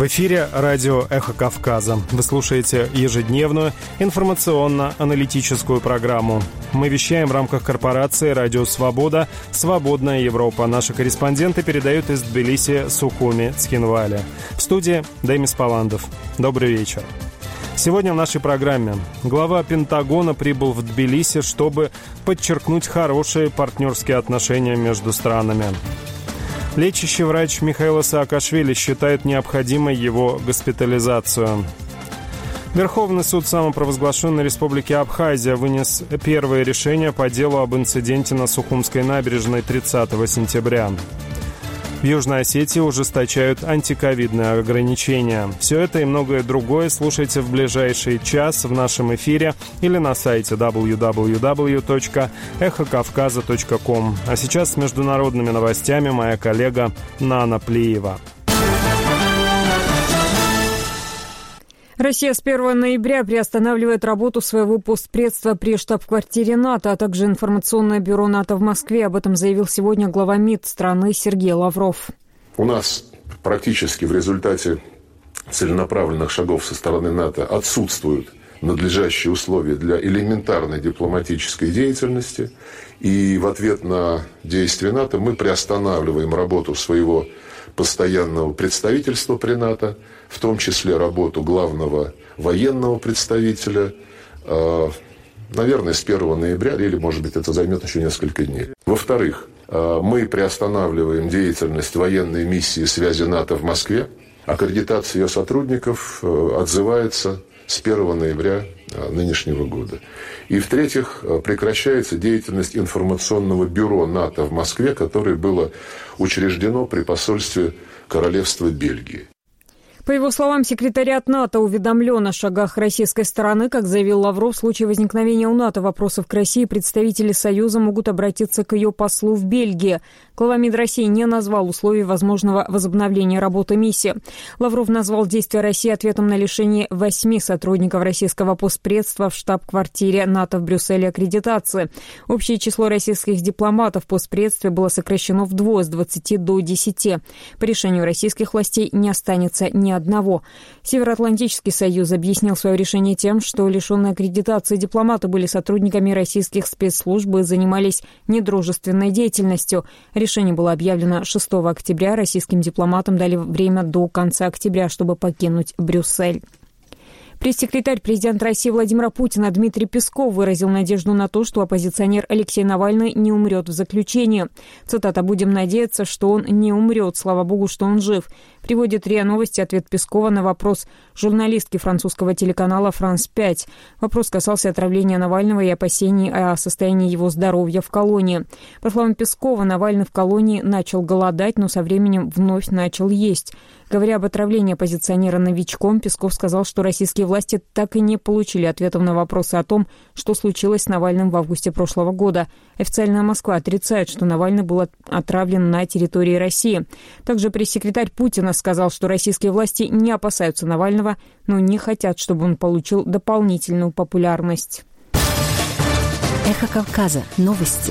В эфире радио «Эхо Кавказа». Вы слушаете ежедневную информационно-аналитическую программу. Мы вещаем в рамках корпорации «Радио Свобода», «Свободная Европа». Наши корреспонденты передают из Тбилиси, Сухуми, Цхинвали. В студии Демис Паландов. Добрый вечер. Сегодня в нашей программе глава Пентагона прибыл в Тбилиси, чтобы подчеркнуть хорошие партнерские отношения между странами. Лечащий врач Михаил Саакашвили считает необходимой его госпитализацию. Верховный суд самопровозглашенной Республики Абхазия вынес первое решение по делу об инциденте на Сухумской набережной 30 сентября. В Южной Осетии ужесточают антиковидные ограничения. Все это и многое другое слушайте в ближайший час в нашем эфире или на сайте www.эхокавказа.ком. А сейчас с международными новостями моя коллега Нана Плиева. Россия с 1 ноября приостанавливает работу своего постпредства при штаб-квартире НАТО, а также информационное бюро НАТО в Москве. Об этом заявил сегодня глава МИД страны Сергей Лавров. У нас практически в результате целенаправленных шагов со стороны НАТО отсутствуют надлежащие условия для элементарной дипломатической деятельности. И в ответ на действия НАТО мы приостанавливаем работу своего постоянного представительства при НАТО, в том числе работу главного военного представителя, наверное, с 1 ноября, или, может быть, это займет еще несколько дней. Во-вторых, мы приостанавливаем деятельность военной миссии связи НАТО в Москве. Аккредитация ее сотрудников отзывается с 1 ноября нынешнего года. И, в-третьих, прекращается деятельность информационного бюро НАТО в Москве, которое было учреждено при посольстве Королевства Бельгии. По его словам, секретариат НАТО уведомлен о шагах российской стороны. Как заявил Лавров, в случае возникновения у НАТО вопросов к России представители Союза могут обратиться к ее послу в Бельгии. Глава МИД России не назвал условий возможного возобновления работы миссии. Лавров назвал действия России ответом на лишение 8 сотрудников российского постпредства в штаб-квартире НАТО в Брюсселе аккредитации. Общее число российских дипломатов в постпредстве было сокращено вдвое, с 20 до 10. По решению российских властей не останется ни одного. Североатлантический союз объяснил свое решение тем, что лишенные аккредитации дипломаты были сотрудниками российских спецслужб и занимались недружественной деятельностью. Решение было объявлено 6 октября. Российским дипломатам дали время до конца октября, чтобы покинуть Брюссель. Пресс-секретарь президента России Владимира Путина Дмитрий Песков выразил надежду на то, что оппозиционер Алексей Навальный не умрет в заключении. Цитата: «Будем надеяться, что он не умрет. Слава богу, что он жив». Приводит РИА Новости ответ Пескова на вопрос журналистки французского телеканала «Франс 5». Вопрос касался отравления Навального и опасений о состоянии его здоровья в колонии. По словам Пескова, Навальный в колонии начал голодать, но со временем вновь начал есть. Говоря об отравлении оппозиционера новичком, Песков сказал, что российские власти так и не получили ответов на вопросы о том, что случилось с Навальным в августе прошлого года. Официальная Москва отрицает, что Навальный был отравлен на территории России. Также пресс-секретарь Путина сказал, что российские власти не опасаются Навального, но не хотят, чтобы он получил дополнительную популярность. Эхо Кавказа. Новости.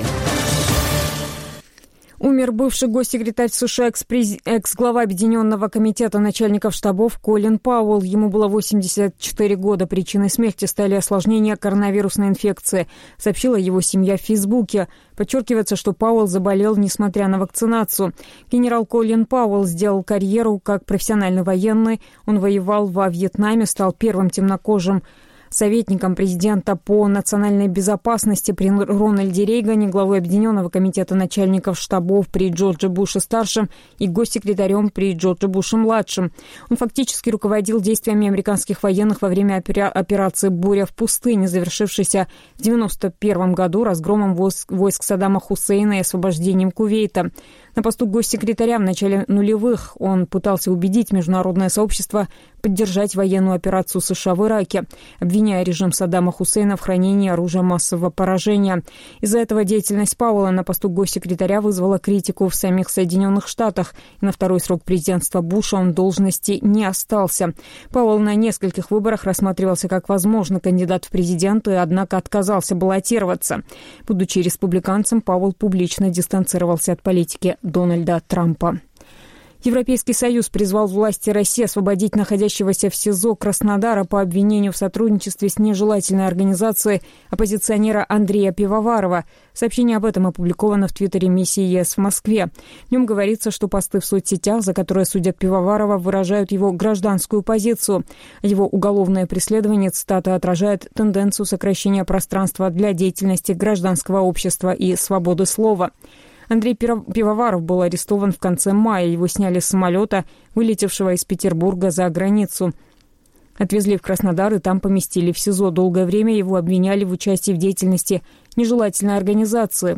Умер бывший госсекретарь США, экс-глава Объединенного комитета начальников штабов Колин Пауэлл. Ему было 84 года. Причиной смерти стали осложнения коронавирусной инфекции, сообщила его семья в Фейсбуке. Подчеркивается, что Пауэлл заболел, несмотря на вакцинацию. Генерал Колин Пауэлл сделал карьеру как профессиональный военный. Он воевал во Вьетнаме, стал первым темнокожим советником президента по национальной безопасности при Рональде Рейгане, главой Объединенного комитета начальников штабов при Джордже Буше-старшем и госсекретарем при Джордже Буше-младшем. Он фактически руководил действиями американских военных во время операции «Буря в пустыне», завершившейся в 1991 году разгромом войск Саддама Хусейна и освобождением Кувейта. На посту госсекретаря в начале нулевых он пытался убедить международное сообщество поддержать военную операцию США в Ираке, обвиняя режим Саддама Хусейна в хранении оружия массового поражения. Из-за этого деятельность Пауэлла на посту госсекретаря вызвала критику в самих Соединенных Штатах, и на второй срок президентства Буша он в должности не остался. Пауэлл на нескольких выборах рассматривался как возможный кандидат в президенты, однако отказался баллотироваться. Будучи республиканцем, Пауэлл публично дистанцировался от политики Дональда Трампа. Европейский Союз призвал власти России освободить находящегося в СИЗО Краснодара по обвинению в сотрудничестве с нежелательной организацией оппозиционера Андрея Пивоварова. Сообщение об этом опубликовано в твиттере миссии ЕС в Москве. В нем говорится, что посты в соцсетях, за которые судят Пивоварова, выражают его гражданскую позицию. Его уголовное преследование, цитата, отражает тенденцию сокращения пространства для деятельности гражданского общества и свободы слова. Андрей Пивоваров был арестован в конце мая. Его сняли с самолета, вылетевшего из Петербурга за границу. Отвезли в Краснодар и там поместили в СИЗО. Долгое время его обвиняли в участии в деятельности нежелательной организации.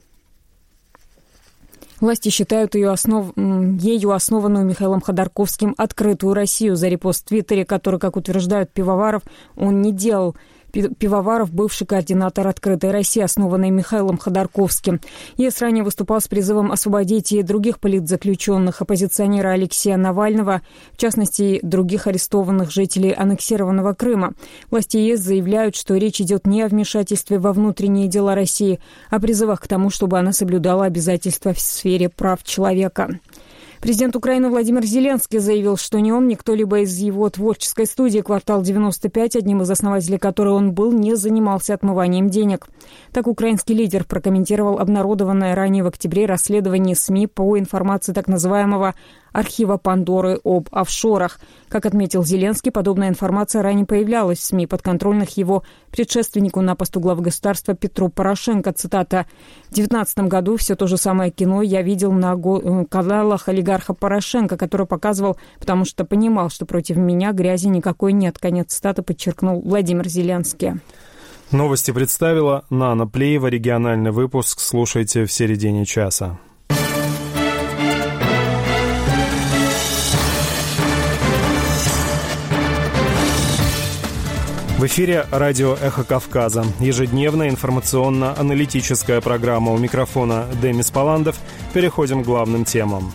Власти считают ею основанную Михаилом Ходорковским «Открытую Россию» за репост в Твиттере, который, как утверждают Пивоваров, он не делал. Пивоваров – бывший координатор «Открытой России», основанной Михаилом Ходорковским. ЕС ранее выступал с призывом освободить и других политзаключенных, оппозиционера Алексея Навального, в частности, других арестованных жителей аннексированного Крыма. Власти ЕС заявляют, что речь идет не о вмешательстве во внутренние дела России, а о призывах к тому, чтобы она соблюдала обязательства в сфере прав человека. Президент Украины Владимир Зеленский заявил, что ни он, ни кто-либо из его творческой студии «Квартал-95», одним из основателей которой он был, не занимался отмыванием денег. Так украинский лидер прокомментировал обнародованное ранее в октябре расследование СМИ по информации так называемого архива Пандоры об офшорах. Как отметил Зеленский, подобная информация ранее появлялась в СМИ, подконтрольных его предшественнику на посту главы государства Петру Порошенко. Цитата. «В 2019 году все то же самое кино я видел на каналах олигарха Порошенко, который показывал, потому что понимал, что против меня грязи никакой нет». Конец цитаты подчеркнул Владимир Зеленский. Новости представила Нана Плеева. Региональный выпуск слушайте в середине часа. В эфире радио «Эхо Кавказа». Ежедневная информационно-аналитическая программа. У микрофона Демис Паландов. Переходим к главным темам.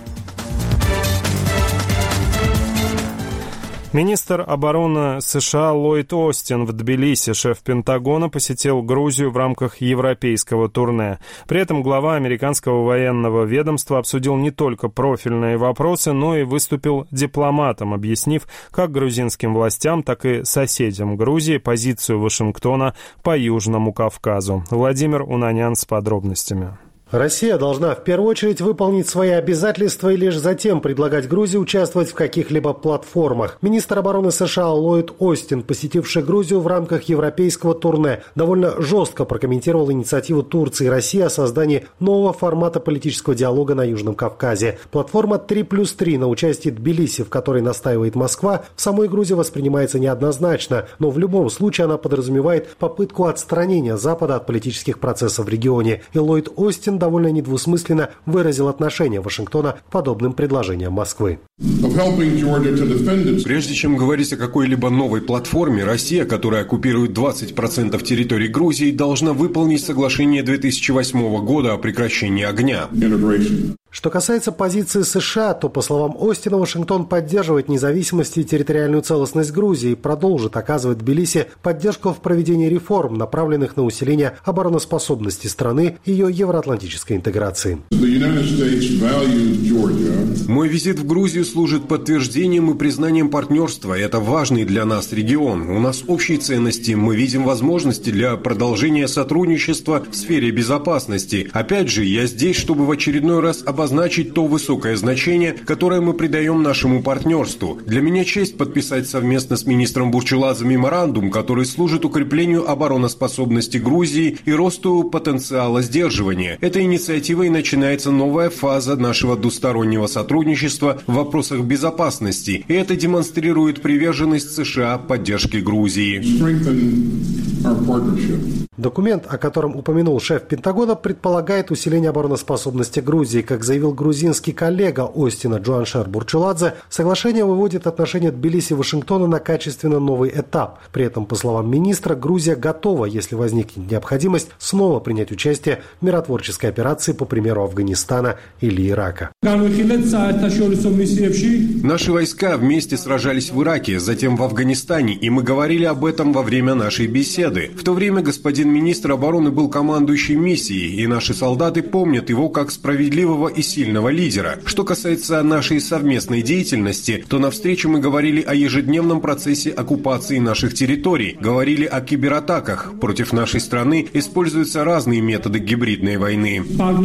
Министр обороны США Ллойд Остин в Тбилиси, шеф Пентагона, посетил Грузию в рамках европейского турне. При этом глава американского военного ведомства обсудил не только профильные вопросы, но и выступил дипломатом, объяснив как грузинским властям, так и соседям Грузии позицию Вашингтона по Южному Кавказу. Владимир Унанян с подробностями. Россия должна в первую очередь выполнить свои обязательства и лишь затем предлагать Грузии участвовать в каких-либо платформах. Министр обороны США Ллойд Остин, посетивший Грузию в рамках европейского турне, довольно жестко прокомментировал инициативу Турции и России о создании нового формата политического диалога на Южном Кавказе. Платформа 3+3 на участие Тбилиси, в которой настаивает Москва, в самой Грузии воспринимается неоднозначно, но в любом случае она подразумевает попытку отстранения Запада от политических процессов в регионе. И Ллойд Остин довольно недвусмысленно выразил отношение Вашингтона к подобным предложениям Москвы. Прежде чем говорить о какой-либо новой платформе, Россия, которая оккупирует 20% территории Грузии, должна выполнить соглашение 2008 года о прекращении огня. Что касается позиции США, то, по словам Остина, Вашингтон поддерживает независимость и территориальную целостность Грузии и продолжит оказывать Тбилиси поддержку в проведении реформ, направленных на усиление обороноспособности страны и ее евроатлантической интеграции. Мой визит в Грузию служит подтверждением и признанием партнерства. Это важный для нас регион. У нас общие ценности. Мы видим возможности для продолжения сотрудничества в сфере безопасности. Опять же, я здесь, чтобы в очередной раз обозначить то высокое значение, которое мы придаем нашему партнерству. Для меня честь подписать совместно с министром Бурчуладзе меморандум, который служит укреплению обороноспособности Грузии и росту потенциала сдерживания. Этой инициативой начинается новая фаза нашего двустороннего сотрудничества в вопросах безопасности, и это демонстрирует приверженность США поддержке Грузии. Документ, о котором упомянул шеф Пентагона, предполагает усиление обороноспособности Грузии. Как заявил грузинский коллега Остина Джуаншер Бурчуладзе, соглашение выводит отношения Тбилиси и Вашингтона на качественно новый этап. При этом, по словам министра, Грузия готова, если возникнет необходимость, снова принять участие в миротворческой операции по примеру Афганистана или Ирака. Наши войска вместе сражались в Ираке, затем в Афганистане, и мы говорили об этом во время нашей беседы. В то время господин министр обороны был командующим миссией, и наши солдаты помнят его как справедливого и сильного лидера. Что касается нашей совместной деятельности, то на встрече мы говорили о ежедневном процессе оккупации наших территорий, говорили о кибератаках. Против нашей страны используются разные методы гибридной войны.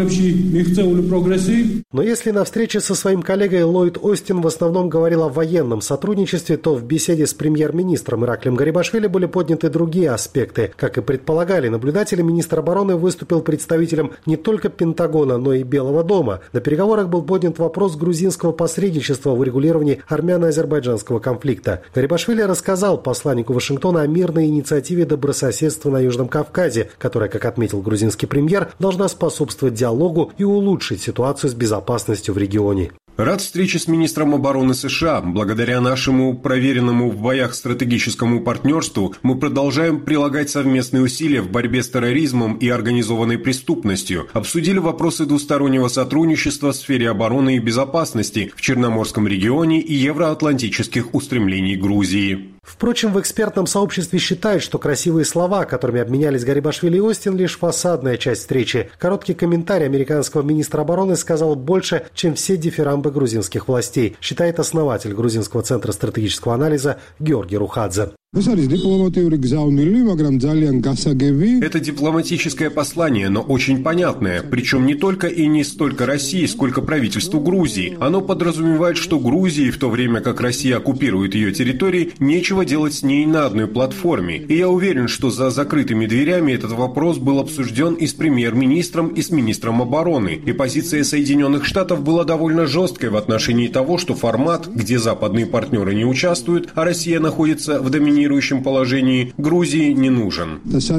Но если на встрече со своим коллегой Ллойд Остин в основном говорил о военном сотрудничестве, то в беседе с премьер-министром Ираклием Гарибашвили были подняты другие аспекты. Как и предполагали наблюдатели, министр обороны выступил представителем не только Пентагона, но и Белого дома. На переговорах был поднят вопрос грузинского посредничества в урегулировании армяно-азербайджанского конфликта. Гарибашвили рассказал посланнику Вашингтона о мирной инициативе добрососедства на Южном Кавказе, которая, как отметил грузинский премьер, должна способствовать диалогу и улучшить ситуацию с безопасностью в регионе. Рад встрече с министром обороны США. Благодаря нашему проверенному в боях стратегическому партнерству мы продолжаем прилагать совместные усилия в борьбе с терроризмом и организованной преступностью. Обсудили вопросы двустороннего сотрудничества в сфере обороны и безопасности в Черноморском регионе и евроатлантических устремлений Грузии. Впрочем, в экспертном сообществе считают, что красивые слова, которыми обменялись Гарибашвили и Остин, лишь фасадная часть встречи. Короткий комментарий американского министра обороны сказал больше, чем все дифирамбы грузинских властей, считает основатель Грузинского центра стратегического анализа Георгий Рухадзе. Это дипломатическое послание, но очень понятное, причем не только и не столько России, сколько правительству Грузии. Оно подразумевает, что Грузии, в то время как Россия оккупирует ее территории, нечего делать с ней на одной платформе. И я уверен, что за закрытыми дверями этот вопрос был обсужден и с премьер-министром, и с министром обороны. И позиция Соединенных Штатов была довольно жесткой в отношении того, что формат, где западные партнеры не участвуют, а Россия находится в доминирующем положении, Грузии не нужен.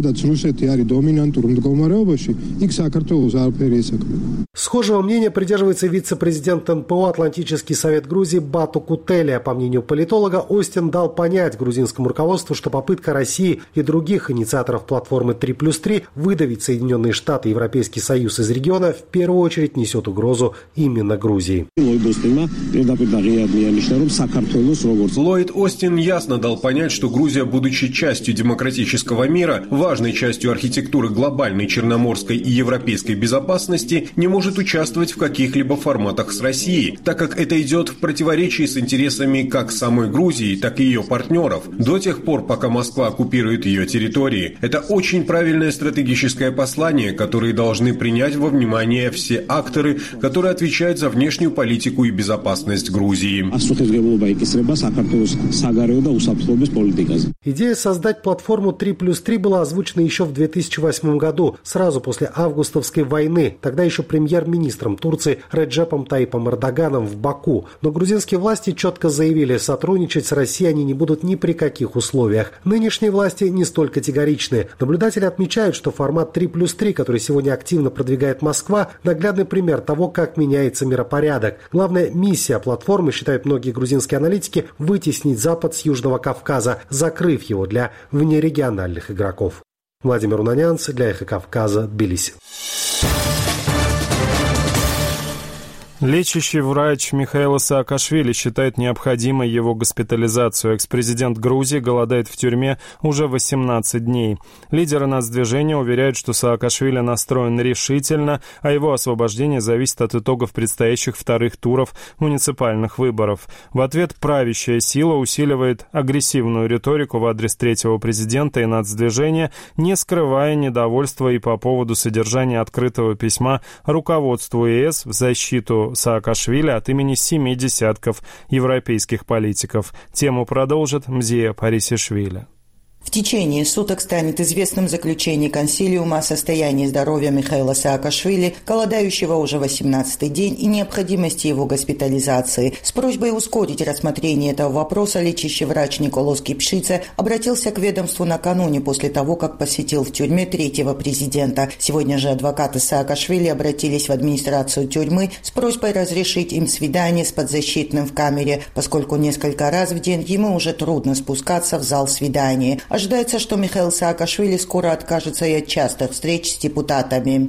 Схожего мнения придерживается вице-президент НПО «Атлантический совет Грузии» Бату Кутелия. По мнению политолога, Остин дал понять грузинскому руководству, что попытка России и других инициаторов платформы 3+3 выдавить Соединенные Штаты и Европейский Союз из региона в первую очередь несет угрозу именно Грузии. Ллойд Остин ясно дал понять, что Грузия, будучи частью демократического мира, важной частью архитектуры глобальной черноморской и европейской безопасности, не может участвовать в каких-либо форматах с Россией, так как это идет в противоречии с интересами как самой Грузии, так и ее партнеров, до тех пор, пока Москва оккупирует ее территории. Это очень правильное стратегическое послание, которое должны принять во внимание все акторы, которые отвечают за внешнюю политику и безопасность Грузии. Идея создать платформу 3+3 была озвучена еще в 2008 году, сразу после августовской войны, тогда еще премьер-министром Турции Реджепом Таипом Эрдоганом в Баку. Но грузинские власти четко заявили, сотрудничать с Россией они не будут ни при каких условиях. Нынешние власти не столь категоричны. Наблюдатели отмечают, что формат 3+3, который сегодня активно продвигает Москва, наглядный пример того, как меняется миропорядок. Главная миссия платформы, считают многие грузинские аналитики, вытеснить Запад с Южного Кавказа, закрыв его для внерегиональных игроков. Владимир Унанянц для «Эхо Кавказа», Тбилиси. Лечащий врач Михаил Саакашвили считает необходимой его госпитализацию. Экс-президент Грузии голодает в тюрьме уже 18 дней. Лидеры нацдвижения уверяют, что Саакашвили настроен решительно, а его освобождение зависит от итогов предстоящих вторых туров муниципальных выборов. В ответ правящая сила усиливает агрессивную риторику в адрес третьего президента и нацдвижения, не скрывая недовольства и по поводу содержания открытого письма руководству ЕС в защиту Саакашвили от имени 7 десятков европейских политиков. Тему продолжит Мзия Парисишвили. В течение суток станет известным заключение консилиума о состоянии здоровья Михаила Саакашвили, голодающего уже 18-й день, и необходимости его госпитализации. С просьбой ускорить рассмотрение этого вопроса лечащий врач Николос Кипшице обратился к ведомству накануне после того, как посетил в тюрьме третьего президента. Сегодня же адвокаты Саакашвили обратились в администрацию тюрьмы с просьбой разрешить им свидание с подзащитным в камере, поскольку несколько раз в день ему уже трудно спускаться в зал свидания. Ожидается, что Михаил Саакашвили скоро откажется и от частых встреч с депутатами.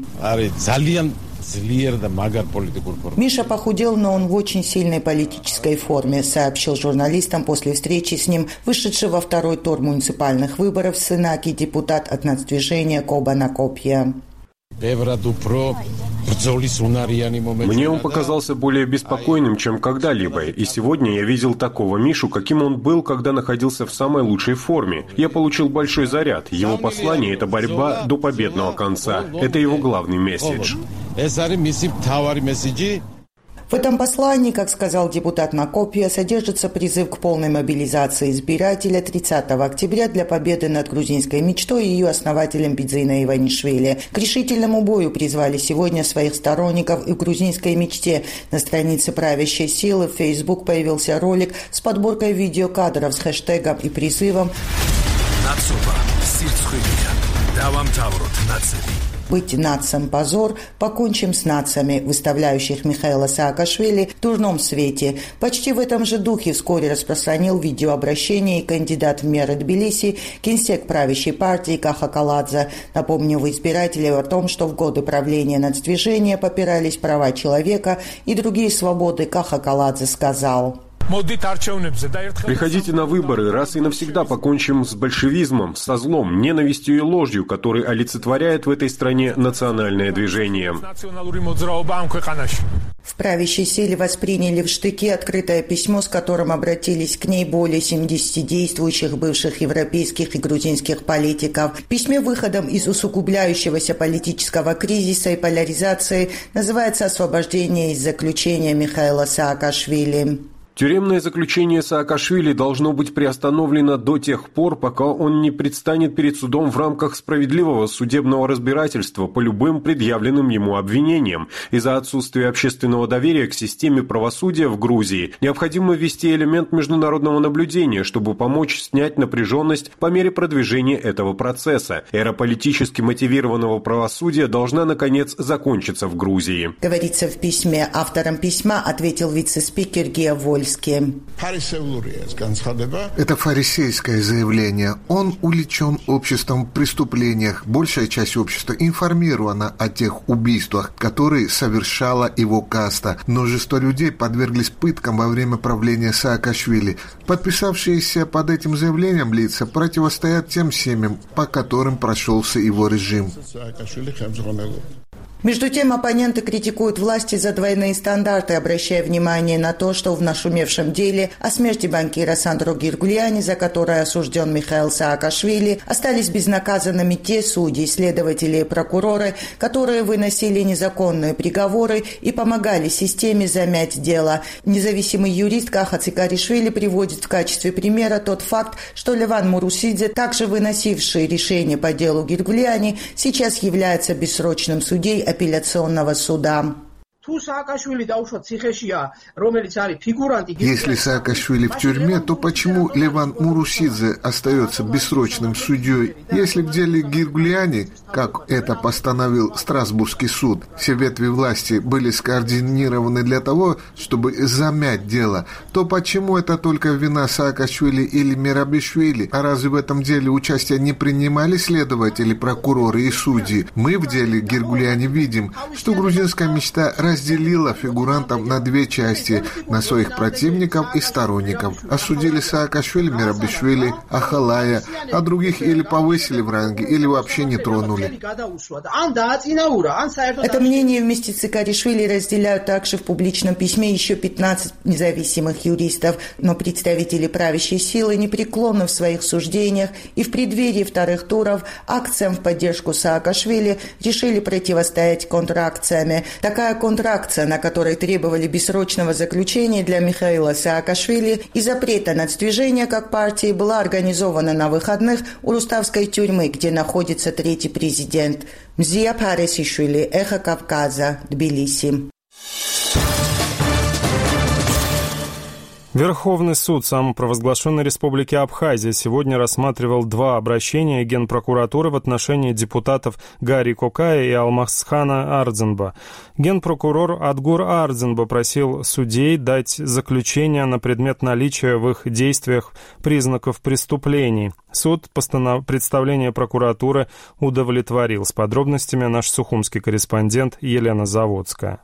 Миша похудел, но он в очень сильной политической форме, сообщил журналистам после встречи с ним вышедший во второй тур муниципальных выборов в Сенаке депутат от нацдвижения Коба Накопья. Мне он показался более беспокойным, чем когда-либо, и сегодня я видел такого Мишу, каким он был, когда находился в самой лучшей форме. Я получил большой заряд. Его послание – это борьба до победного конца. Это его главный месседж. В этом послании, как сказал депутат Накопия, содержится призыв к полной мобилизации избирателя 30 октября для победы над грузинской мечтой и ее основателем Бидзина Иванишвили. К решительному бою призвали сегодня своих сторонников и в грузинской мечте. На странице правящей силы в Facebook появился ролик с подборкой видеокадров с хэштегом и призывом «Быть нациям позор, покончим с нациями», выставляющих Михаила Саакашвили в дурном свете. Почти в этом же духе вскоре распространил видеообращение и кандидат в мэры Тбилиси, генсек правящей партии Каха Каладзе, напомнив избирателям о том, что в годы правления нацдвижения попирались права человека и другие свободы. Каха Каладзе сказал: Приходите на выборы, раз и навсегда покончим с большевизмом, со злом, ненавистью и ложью, который олицетворяет в этой стране национальное движение. В правящей силе восприняли в штыки открытое письмо, с которым обратились к ней более 70 действующих бывших европейских и грузинских политиков. В письме выходом из усугубляющегося политического кризиса и поляризации называется «Освобождение из заключения Михаила Саакашвили». Тюремное заключение Саакашвили должно быть приостановлено до тех пор, пока он не предстанет перед судом в рамках справедливого судебного разбирательства по любым предъявленным ему обвинениям. Из-за отсутствия общественного доверия к системе правосудия в Грузии необходимо ввести элемент международного наблюдения, чтобы помочь снять напряженность по мере продвижения этого процесса. Эра политически мотивированного правосудия должна, наконец, закончиться в Грузии. Говорится в письме. Автором письма ответил вице-спикер Гея Вольский. Это фарисейское заявление. Он увлечен обществом в преступлениях. Большая часть общества информирована о тех убийствах, которые совершала его каста. Множество людей подверглись пыткам во время правления Саакашвили. Подписавшиеся под этим заявлением лица противостоят тем семьям, по которым прошелся его режим. Между тем, оппоненты критикуют власти за двойные стандарты, обращая внимание на то, что в нашумевшем деле о смерти банкира Сандро Гиргульяни, за которое осужден Михаил Саакашвили, остались безнаказанными те судьи, следователи и прокуроры, которые выносили незаконные приговоры и помогали системе замять дело. Независимый юрист Каха Цикаришвили приводит в качестве примера тот факт, что Леван Мурусидзе, также выносивший решение по делу Гиргульяни, сейчас является бессрочным судьей апелляционного суда. Если Саакашвили в тюрьме, то почему Леван Мурусидзе остается бессрочным судьей? Если в деле Гиргульяни, как это постановил Страсбургский суд, все ветви власти были скоординированы для того, чтобы замять дело, то почему это только вина Саакашвили или Мерабишвили? А разве в этом деле участие не принимали следователи, прокуроры и судьи? Мы в деле Гиргульяни видим, что грузинская мечта разделила фигурантов на две части, на своих противников и сторонников. Осудили Саакашвили, Мерабишвили, Ахалая, а других или повысили в ранге, или вообще не тронули. Это мнение вместе с Цикаришвили разделяют также в публичном письме еще 15 независимых юристов, но представители правящей силы непреклонны в своих суждениях и в преддверии вторых туров акциям в поддержку Саакашвили решили противостоять контракциями. Такая контракция, на которой требовали бессрочного заключения для Михаила Саакашвили и запрета нацдвижения как партии, была организована на выходных у Руставской тюрьмы, где находится третий президент. Мзия Паресишвили, Эхо Кавказа, Тбилиси. Верховный суд самопровозглашенной Республики Абхазия сегодня рассматривал два обращения Генпрокуратуры в отношении депутатов Гари Кокая и Алмахсхана Ардзенба. Генпрокурор Адгур Ардзенба просил судей дать заключение на предмет наличия в их действиях признаков преступлений. Суд представление прокуратуры удовлетворил. С подробностями наш сухумский корреспондент Елена Заводская.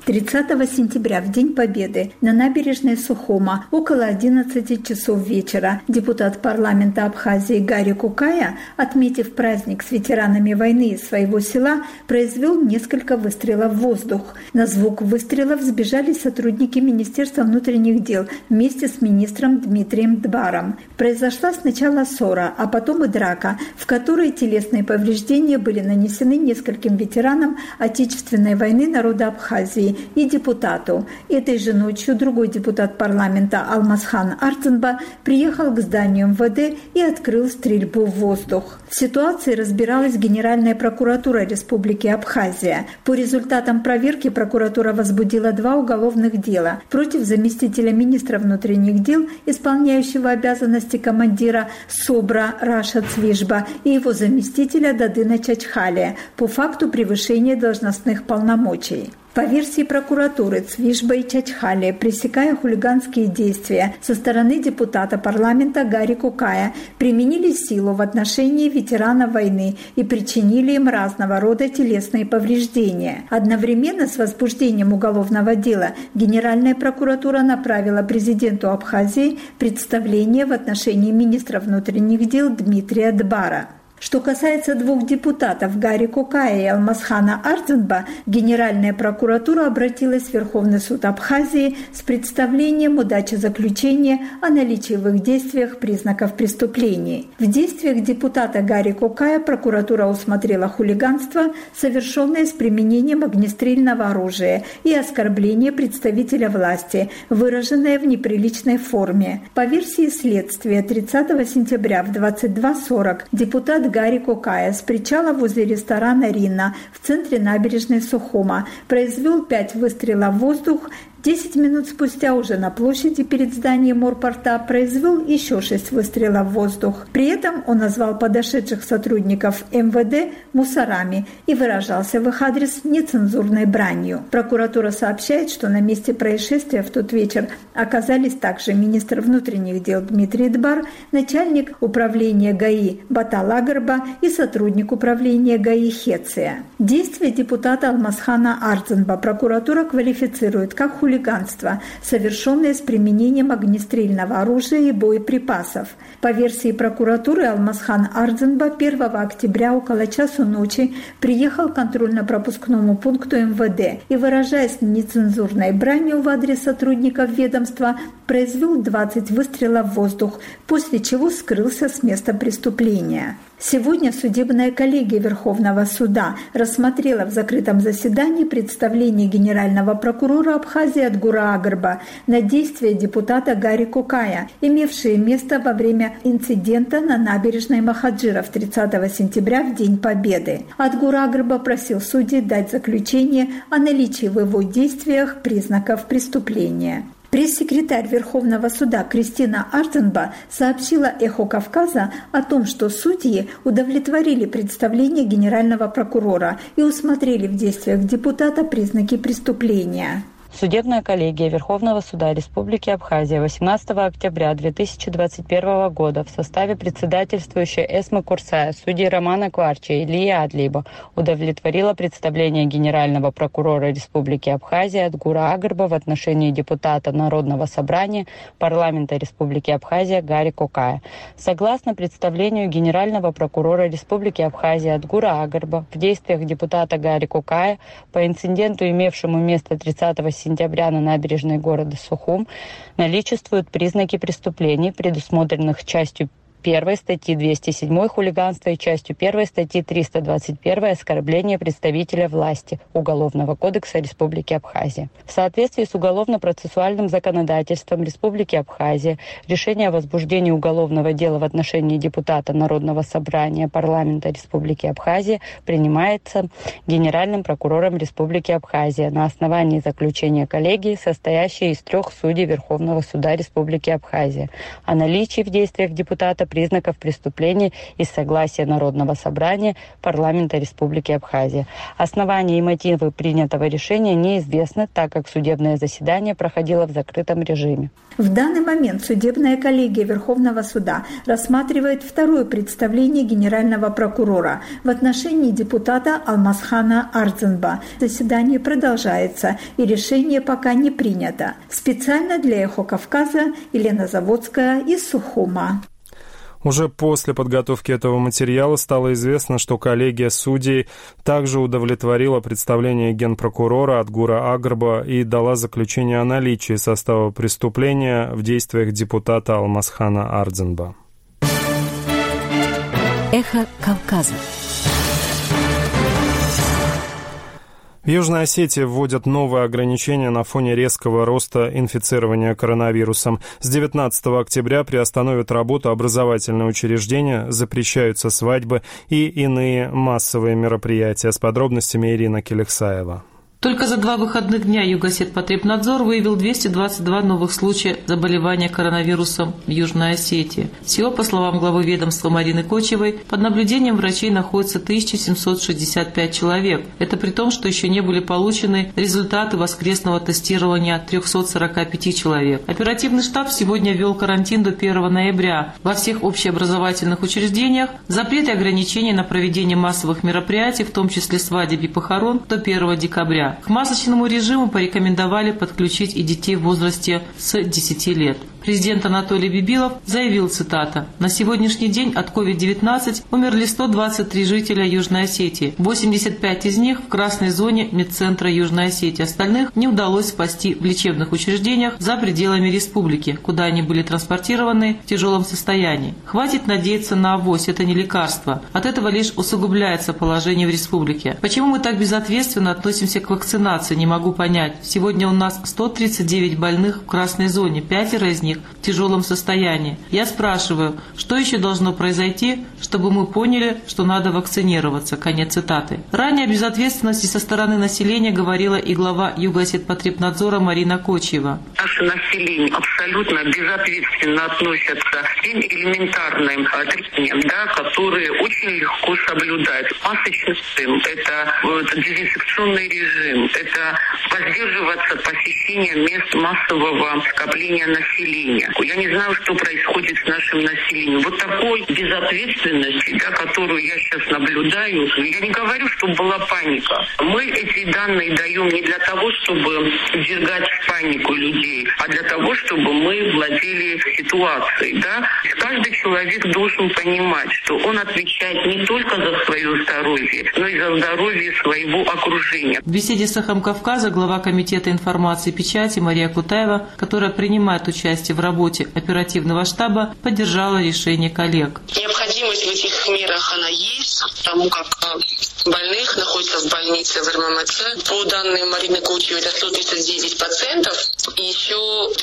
30 сентября, в День Победы, на набережной Сухума около 11 часов вечера депутат парламента Абхазии Гари Кукая, отметив праздник с ветеранами войны из своего села, произвел несколько выстрелов в воздух. На звук выстрелов сбежали сотрудники Министерства внутренних дел вместе с министром Дмитрием Дбаром. Произошла сначала ссора, а потом и драка, в которой телесные повреждения были нанесены нескольким ветеранам Отечественной войны народа Абхазии и депутату. Этой же ночью другой депутат парламента Алмазхан Ардзинба приехал к зданию МВД и открыл стрельбу в воздух. В ситуации разбиралась Генеральная прокуратура Республики Абхазия. По результатам проверки прокуратура возбудила 2 уголовных дела против заместителя министра внутренних дел, исполняющего обязанности командира СОБРа Раша Цвижба, и его заместителя Дадына Чачхалия по факту превышения должностных полномочий. По версии прокуратуры, Цвижба и Чачхалия, пресекая хулиганские действия со стороны депутата парламента Гари Кукая, применили силу в отношении ветеранов войны и причинили им разного рода телесные повреждения. Одновременно с возбуждением уголовного дела Генеральная прокуратура направила президенту Абхазии представление в отношении министра внутренних дел Дмитрия Дбара. Что касается 2 депутатов Гари Кукая и Алмазхана Ардзинба, Генеральная прокуратура обратилась в Верховный суд Абхазии с представлением о даче заключения о наличии в их действиях признаков преступлений. В действиях депутата Гари Кукая прокуратура усмотрела хулиганство, совершенное с применением огнестрельного оружия, и оскорбление представителя власти, выраженное в неприличной форме. По версии следствия, 30 сентября в 22:40 депутат Гари Кукая с причала возле ресторана «Рина» в центре набережной Сухума произвел 5 выстрелов в воздух. 10 минут спустя уже на площади перед зданием морпорта произвел еще 6 выстрелов в воздух. При этом он назвал подошедших сотрудников МВД мусорами и выражался в их адрес нецензурной бранью. Прокуратура сообщает, что на месте происшествия в тот вечер оказались также министр внутренних дел Дмитрий Дбар, начальник управления ГАИ Батал Агарба и сотрудник управления ГАИ Хеция. Действия депутата Алмазхана Ардзинба прокуратура квалифицирует как хулиганство, совершенное с применением огнестрельного оружия и боеприпасов. По версии прокуратуры, Алмазхан Ардзинба 1 октября около часу ночи приехал к контрольно-пропускному пункту МВД и, выражаясь нецензурной бранью в адрес сотрудников ведомства, произвел 20 выстрелов в воздух, после чего скрылся с места преступления. Сегодня судебная коллегия Верховного суда рассмотрела в закрытом заседании представление генерального прокурора Абхазии Адгура Агарба на действия депутата Гари Кукая, имевшие место во время инцидента на набережной Махаджиров 30 сентября в День Победы. Адгур Агарба просил судей дать заключение о наличии в его действиях признаков преступления. Пресс-секретарь Верховного суда Кристина Ардзинба сообщила «Эхо Кавказа» о том, что судьи удовлетворили представление генерального прокурора и усмотрели в действиях депутата признаки преступления. Судебная коллегия Верховного суда Республики Абхазия 18 октября 2021 года в составе председательствующей Эсмы Курсая, судьи Романа Кварча и Ильи Адлиба удовлетворила представление Генерального прокурора Республики Абхазия Адгура Агарба в отношении депутата Народного собрания парламента Республики Абхазия Гари Кукая. Согласно представлению Генерального прокурора Республики Абхазия Адгура Агарба в действиях депутата Гари Кукая по инциденту, имевшему место 30 сентября на набережной города Сухум, наличествуют признаки преступлений, предусмотренных частью 1 статьи 207 «Хулиганство» и частью 1 статьи 321 «Оскорбление представителя власти» Уголовного кодекса Республики Абхазия. В соответствии с уголовно-процессуальным законодательством Республики Абхазия решение о возбуждении уголовного дела в отношении депутата Народного собрания парламента Республики Абхазия принимается Генеральным прокурором Республики Абхазия на основании заключения коллегии, состоящей из 3 судей Верховного суда Республики Абхазия, о наличии в действиях депутата признаков преступлений и согласия Народного собрания парламента Республики Абхазия. Основания и мотивы принятого решения неизвестны, так как судебное заседание проходило в закрытом режиме. В данный момент судебная коллегия Верховного суда рассматривает второе представление генерального прокурора в отношении депутата Алмазхана Ардзинба. Заседание продолжается, и решение пока не принято. Специально для «Эхо Кавказа» Елена Заводская из Сухума. Уже после подготовки этого материала стало известно, что коллегия судей также удовлетворила представление генпрокурора Адгура Агрба и дала заключение о наличии состава преступления в действиях депутата Алмазхана Ардзинба. Эхо Кавказа. В Южной Осетии вводят новые ограничения на фоне резкого роста инфицирования коронавирусом. С 19 октября приостановят работу образовательные учреждения, запрещаются свадьбы и иные массовые мероприятия. С подробностями Ирина Келексаева. Только за 2 выходных дня Югосетпотребнадзор выявил 222 новых случая заболевания коронавирусом в Южной Осетии. Всего, по словам главы ведомства Марины Кочевой, под наблюдением врачей находится 1765 человек. Это при том, что еще не были получены результаты воскресного тестирования 345 человек. Оперативный штаб сегодня ввел карантин до 1 ноября. Во всех общеобразовательных учреждениях запрет и ограничения на проведение массовых мероприятий, в том числе свадеб и похорон, до 1 декабря. К масочному режиму порекомендовали подключить и детей в возрасте с 10 лет. Президент Анатолий Бибилов заявил, цитата, «На сегодняшний день от COVID-19 умерли 123 жителя Южной Осетии. 85 из них в красной зоне медцентра Южной Осетии. Остальных не удалось спасти в лечебных учреждениях за пределами республики, куда они были транспортированы в тяжелом состоянии. Хватит надеяться на авось, это не лекарство. От этого лишь усугубляется положение в республике. Почему мы так безответственно относимся к вакцинации, не могу понять. Сегодня у нас 139 больных в красной зоне, 5 из них в тяжелом состоянии. Я спрашиваю, что еще должно произойти, чтобы мы поняли, что надо вакцинироваться?» Конец цитаты. Ранее о безответственности со стороны населения говорила и глава Югосетпотребнадзора Марина Кочева. Наше население абсолютно безответственно относятся к тем элементарным требованиям, которые очень легко соблюдать. Масочный режим, это дезинфекционный режим, это воздерживаться от посещения мест массового скопления населения. Я не знаю, что происходит с нашим населением. Вот такой безответственности, которую я сейчас наблюдаю, я не говорю, что была паника. Мы эти данные даем не для того, чтобы ввергать в панику людей, а для того, чтобы мы владели ситуацией. Каждый человек должен понимать, что он отвечает не только за свое здоровье, но и за здоровье своего окружения. В беседе с «Эхом Кавказа» глава Комитета информации и печати Мария Кутаева, которая принимает участие в работе оперативного штаба, поддержала решение коллег. Необходимость в этих мерах она есть, потому как больных находится в больнице в РММЦ. По данным Марины Кучевой, это 139 пациентов и еще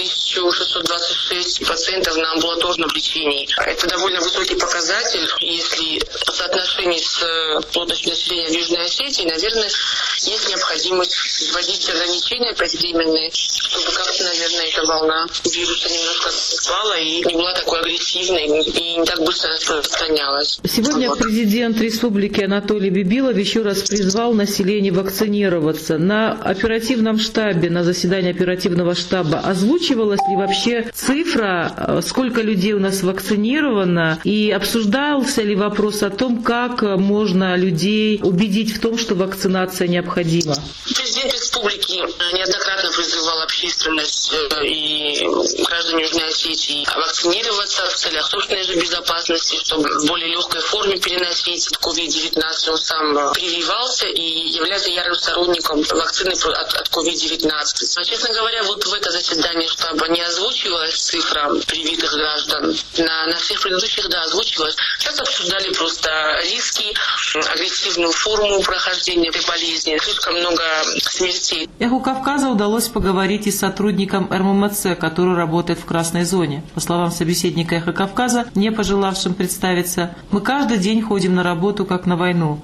1626 пациентов на амбулаторном лечении. Это довольно высокий показатель. Если в соотношении с плотностью населения в Южной Осетии, наверное, есть необходимость вводить ограничения повременные, чтобы как-то, наверное, эта волна вируса немножко спала и не была такой агрессивной и не так быстро распространялась. Сегодня президент республики Анатолий Бибилов еще раз призвал население вакцинироваться. На оперативном штабе, на заседании оперативного штаба озвучивалась ли вообще цифра, сколько людей у нас вакцинировано, и обсуждался ли вопрос о том, как можно людей убедить в том, что вакцинация необходима? Президент республики неоднократно призывал общественность и граждан Южной Осетии вакцинироваться в целях собственной же безопасности, чтобы в более легкой форме переносить COVID-19. Он сам прививался и является ярым сторонником вакцины от COVID-19. Честно говоря, вот в это заседание штаба не озвучивалась цифра привитых граждан. На всех предыдущих, озвучивалась. Сейчас обсуждали просто риски, агрессивную форму прохождения этой болезни. Слишком много смертей. «Эху Кавказа» удалось поговорить и с сотрудником РММЦ, который работает в красной зоне. По словам собеседника «Эхо Кавказа», не пожелавшим представиться, «Мы каждый день ходим на работу, как на войну. Такого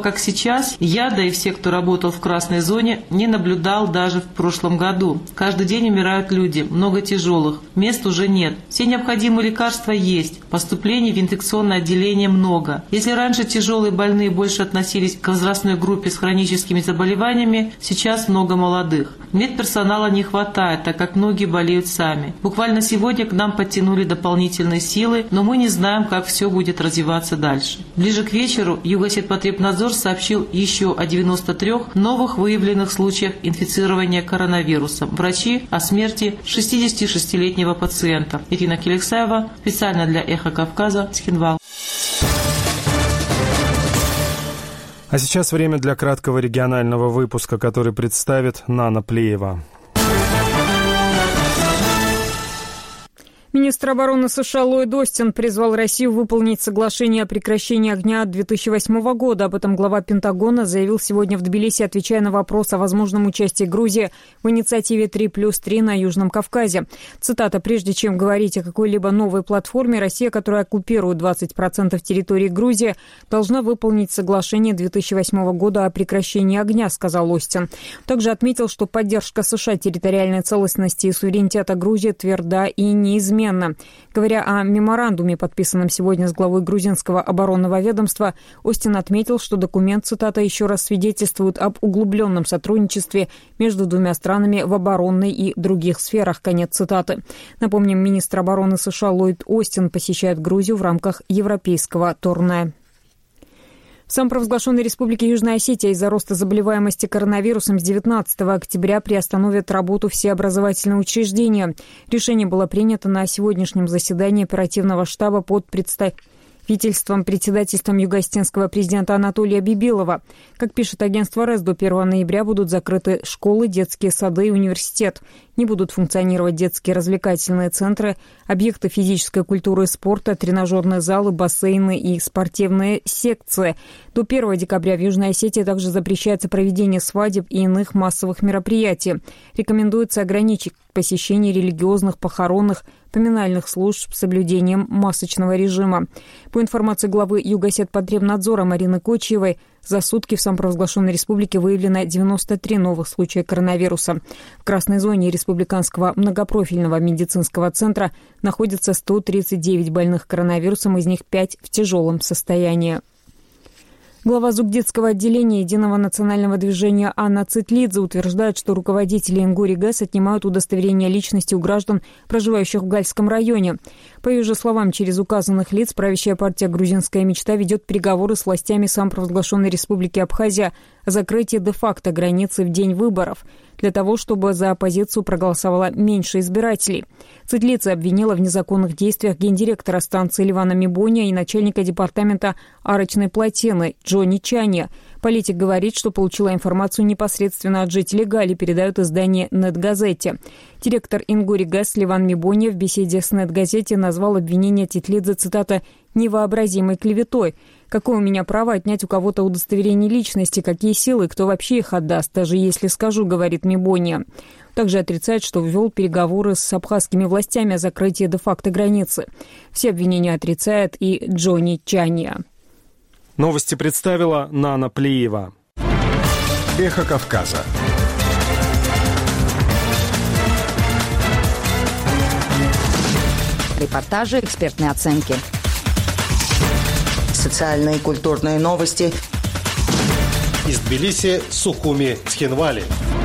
как сейчас, я, да и все, кто работал в красной зоне, не наблюдал даже в прошлом году. Каждый день умирают люди, много тяжелых, мест уже нет. Все необходимые лекарства есть, поступлений в инфекционное отделение много. Если раньше тяжелые больные больше относились к возрастной группе с хроническими заболеваниями, сейчас много молодых. Медперсонала не хватает, так как многие болеют сами. Буквально сегодня к нам подтянули дополнительные силы, но мы не знаем, как все будет развиваться дальше. Ближе к вечеру Югосетпотребнадзор сообщил еще о 93 новых выявленных случаях инфицирования коронавирусом. Врачи о смерти 66-летнего пациента. Ирина Келексаева, специально для «Эхо Кавказа», Цхинвал. А сейчас время для краткого регионального выпуска, который представит Нана Плиева. Министр обороны США Ллойд Остин призвал Россию выполнить соглашение о прекращении огня 2008 года. Об этом глава Пентагона заявил сегодня в Тбилиси, отвечая на вопрос о возможном участии Грузии в инициативе 3+3 на Южном Кавказе. Цитата: «Прежде чем говорить о какой-либо новой платформе, Россия, которая оккупирует 20% территории Грузии, должна выполнить соглашение 2008 года о прекращении огня», сказал Остин. Также отметил, что поддержка США территориальной целостности и суверенитета Грузии тверда и неизменна. Говоря о меморандуме, подписанном сегодня с главой грузинского оборонного ведомства, Остин отметил, что документ, цитата, еще раз свидетельствует об углубленном сотрудничестве между двумя странами в оборонной и других сферах. Конец цитаты. Напомним, министр обороны США Ллойд Остин посещает Грузию в рамках европейского турне. В самопровозглашенной республике Южная Осетия из-за роста заболеваемости коронавирусом с 19 октября приостановят работу все образовательные учреждения. Решение было принято на сегодняшнем заседании оперативного штаба под председательством юго-осетинского президента Анатолия Бибилова. Как пишет агентство РЭС, до 1 ноября будут закрыты школы, детские сады и университет. Не будут функционировать детские развлекательные центры, объекты физической культуры и спорта, тренажерные залы, бассейны и спортивные секции. До 1 декабря в Южной Осетии также запрещается проведение свадеб и иных массовых мероприятий. Рекомендуется ограничить посещение религиозных, похоронных, поминальных служб с соблюдением масочного режима. По информации главы Югосетпотребнадзора Марины Кочиевой, за сутки в самопровозглашенной республике выявлено 93 новых случая коронавируса. В красной зоне республиканского многопрофильного медицинского центра находится 139 больных коронавирусом, из них 5 в тяжелом состоянии. Глава Зугдитского отделения Единого национального движения Анна Цитлидзе утверждает, что руководители Ингури ГЭС отнимают удостоверение личности у граждан, проживающих в Гальском районе. По ее же словам, через указанных лиц правящая партия «Грузинская мечта» ведет переговоры с властями самопровозглашенной республики Абхазия о закрытии де-факто границы в день выборов, для того, чтобы за оппозицию проголосовало меньше избирателей. Цитлидзе обвинила в незаконных действиях гендиректора станции Ливана Мибония и начальника департамента арочной плотины Джонни Чани. Политик говорит, что получила информацию непосредственно от жителей Гали, передает издание «Нет-Газете». Директор Ингури ГЭС Ливан Мибония в беседе с «Нет-Газете» назвал обвинение Цитлидзе, цитата, «невообразимой клеветой». «Какое у меня право отнять у кого-то удостоверение личности? Какие силы? Кто вообще их отдаст? Даже если скажу», — говорит Мибония. Также отрицает, что ввел переговоры с абхазскими властями о закрытии де-факто границы. Все обвинения отрицает и Джонни Чания. Новости представила Нана Плиева. Эхо Кавказа. Репортажи, экспертные оценки. Социальные и культурные новости. Из Тбилиси, Сухуми, Цхинвали.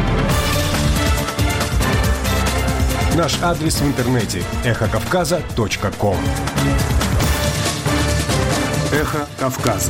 Наш адрес в интернете – эхокавказа.ком. Эхо Кавказа.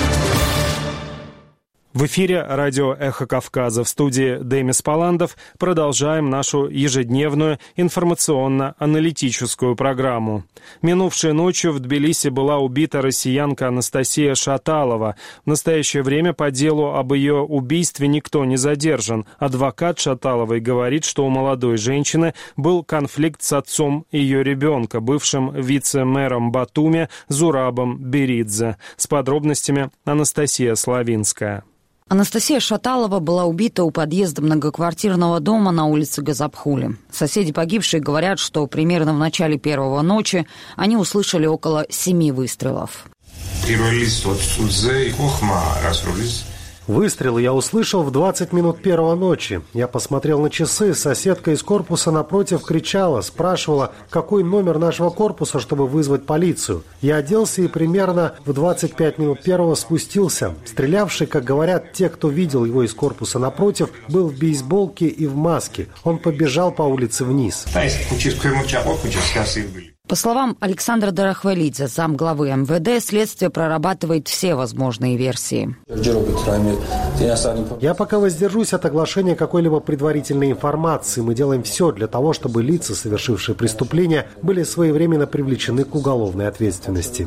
В эфире радио «Эхо Кавказа». В студии Демис Паландов. Продолжаем нашу ежедневную информационно-аналитическую программу. Минувшей ночью в Тбилиси была убита россиянка Анастасия Шаталова. В настоящее время по делу об ее убийстве никто не задержан. Адвокат Шаталовой говорит, что у молодой женщины был конфликт с отцом ее ребенка, бывшим вице-мэром Батуми Зурабом Беридзе. С подробностями Анастасия Славинская. Анастасия Шаталова была убита у подъезда многоквартирного дома на улице Газапхули. Соседи погибшей говорят, что примерно в начале первого ночи они услышали около 7 выстрелов. Выстрелы я услышал в 20 минут первого ночи. Я посмотрел на часы, соседка из корпуса напротив кричала, спрашивала, какой номер нашего корпуса, чтобы вызвать полицию. Я оделся и примерно в 25 минут первого спустился. Стрелявший, как говорят те, кто видел его из корпуса напротив, был в бейсболке и в маске. Он побежал по улице вниз. По словам Александра Дарахвалидзе, замглавы МВД, следствие прорабатывает все возможные версии. Я пока воздержусь от оглашения какой-либо предварительной информации. Мы делаем все для того, чтобы лица, совершившие преступления, были своевременно привлечены к уголовной ответственности.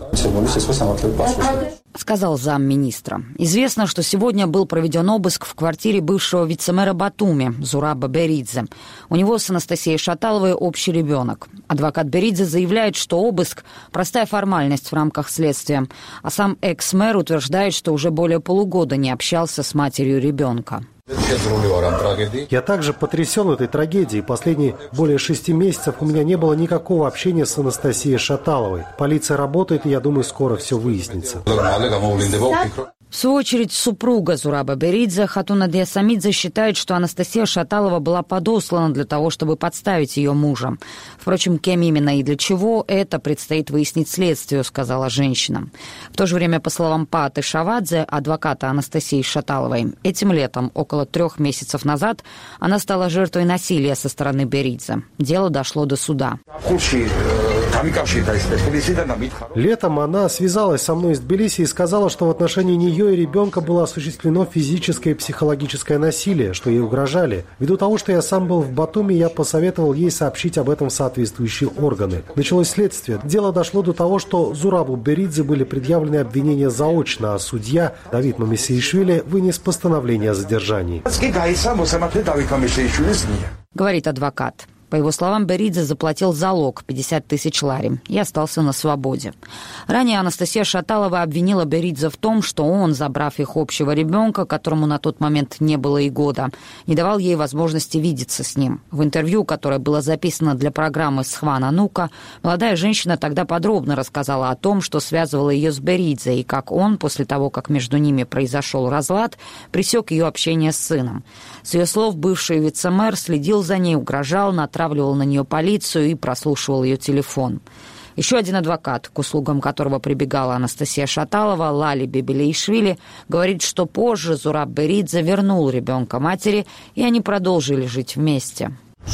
Сказал замминистра. Известно, что сегодня был проведен обыск в квартире бывшего вице-мэра Батуми Зураба Беридзе. У него с Анастасией Шаталовой общий ребенок. Адвокат Беридзе заявляет, что обыск – простая формальность в рамках следствия. А сам экс-мэр утверждает, что уже более полугода не общался с матерью ребенка. Я также потрясен этой трагедией. Последние более 6 месяцев у меня не было никакого общения с Анастасией Шаталовой. Полиция работает, и я думаю, скоро все выяснится. В свою очередь, супруга Зураба Беридзе Хатуна Диасамидзе считает, что Анастасия Шаталова была подослана для того, чтобы подставить ее мужа. Впрочем, кем именно и для чего, это предстоит выяснить следствию, сказала женщина. В то же время, по словам Пааты Шавадзе, адвоката Анастасии Шаталовой, этим летом, около 3 месяцев назад, она стала жертвой насилия со стороны Беридзе. Дело дошло до суда. Летом она связалась со мной из Тбилиси и сказала, что в отношении нее и ребенка было осуществлено физическое и психологическое насилие, что ей угрожали. Ввиду того, что я сам был в Батуми, я посоветовал ей сообщить об этом в соответствующие органы. Началось следствие. Дело дошло до того, что Зурабу Беридзе были предъявлены обвинения заочно, а судья Давид Мамисеишвили вынес постановление о задержании. Говорит адвокат. По его словам, Беридзе заплатил залог 50 тысяч лари и остался на свободе. Ранее Анастасия Шаталова обвинила Беридзе в том, что он, забрав их общего ребенка, которому на тот момент не было и года, не давал ей возможности видеться с ним. В интервью, которое было записано для программы «Схвана Нука», молодая женщина тогда подробно рассказала о том, что связывало ее с Беридзе и как он, после того, как между ними произошел разлад, пресек ее общение с сыном. С ее слов, бывший вице-мэр следил за ней, угрожал, натравливал на нее полицию и прослушивал ее телефон. Еще один адвокат, к услугам которого прибегала Анастасия Шаталова, Лали Бебелеишвили, говорит, что позже Зураб Беридзе вернул ребенка матери, и они продолжили жить вместе.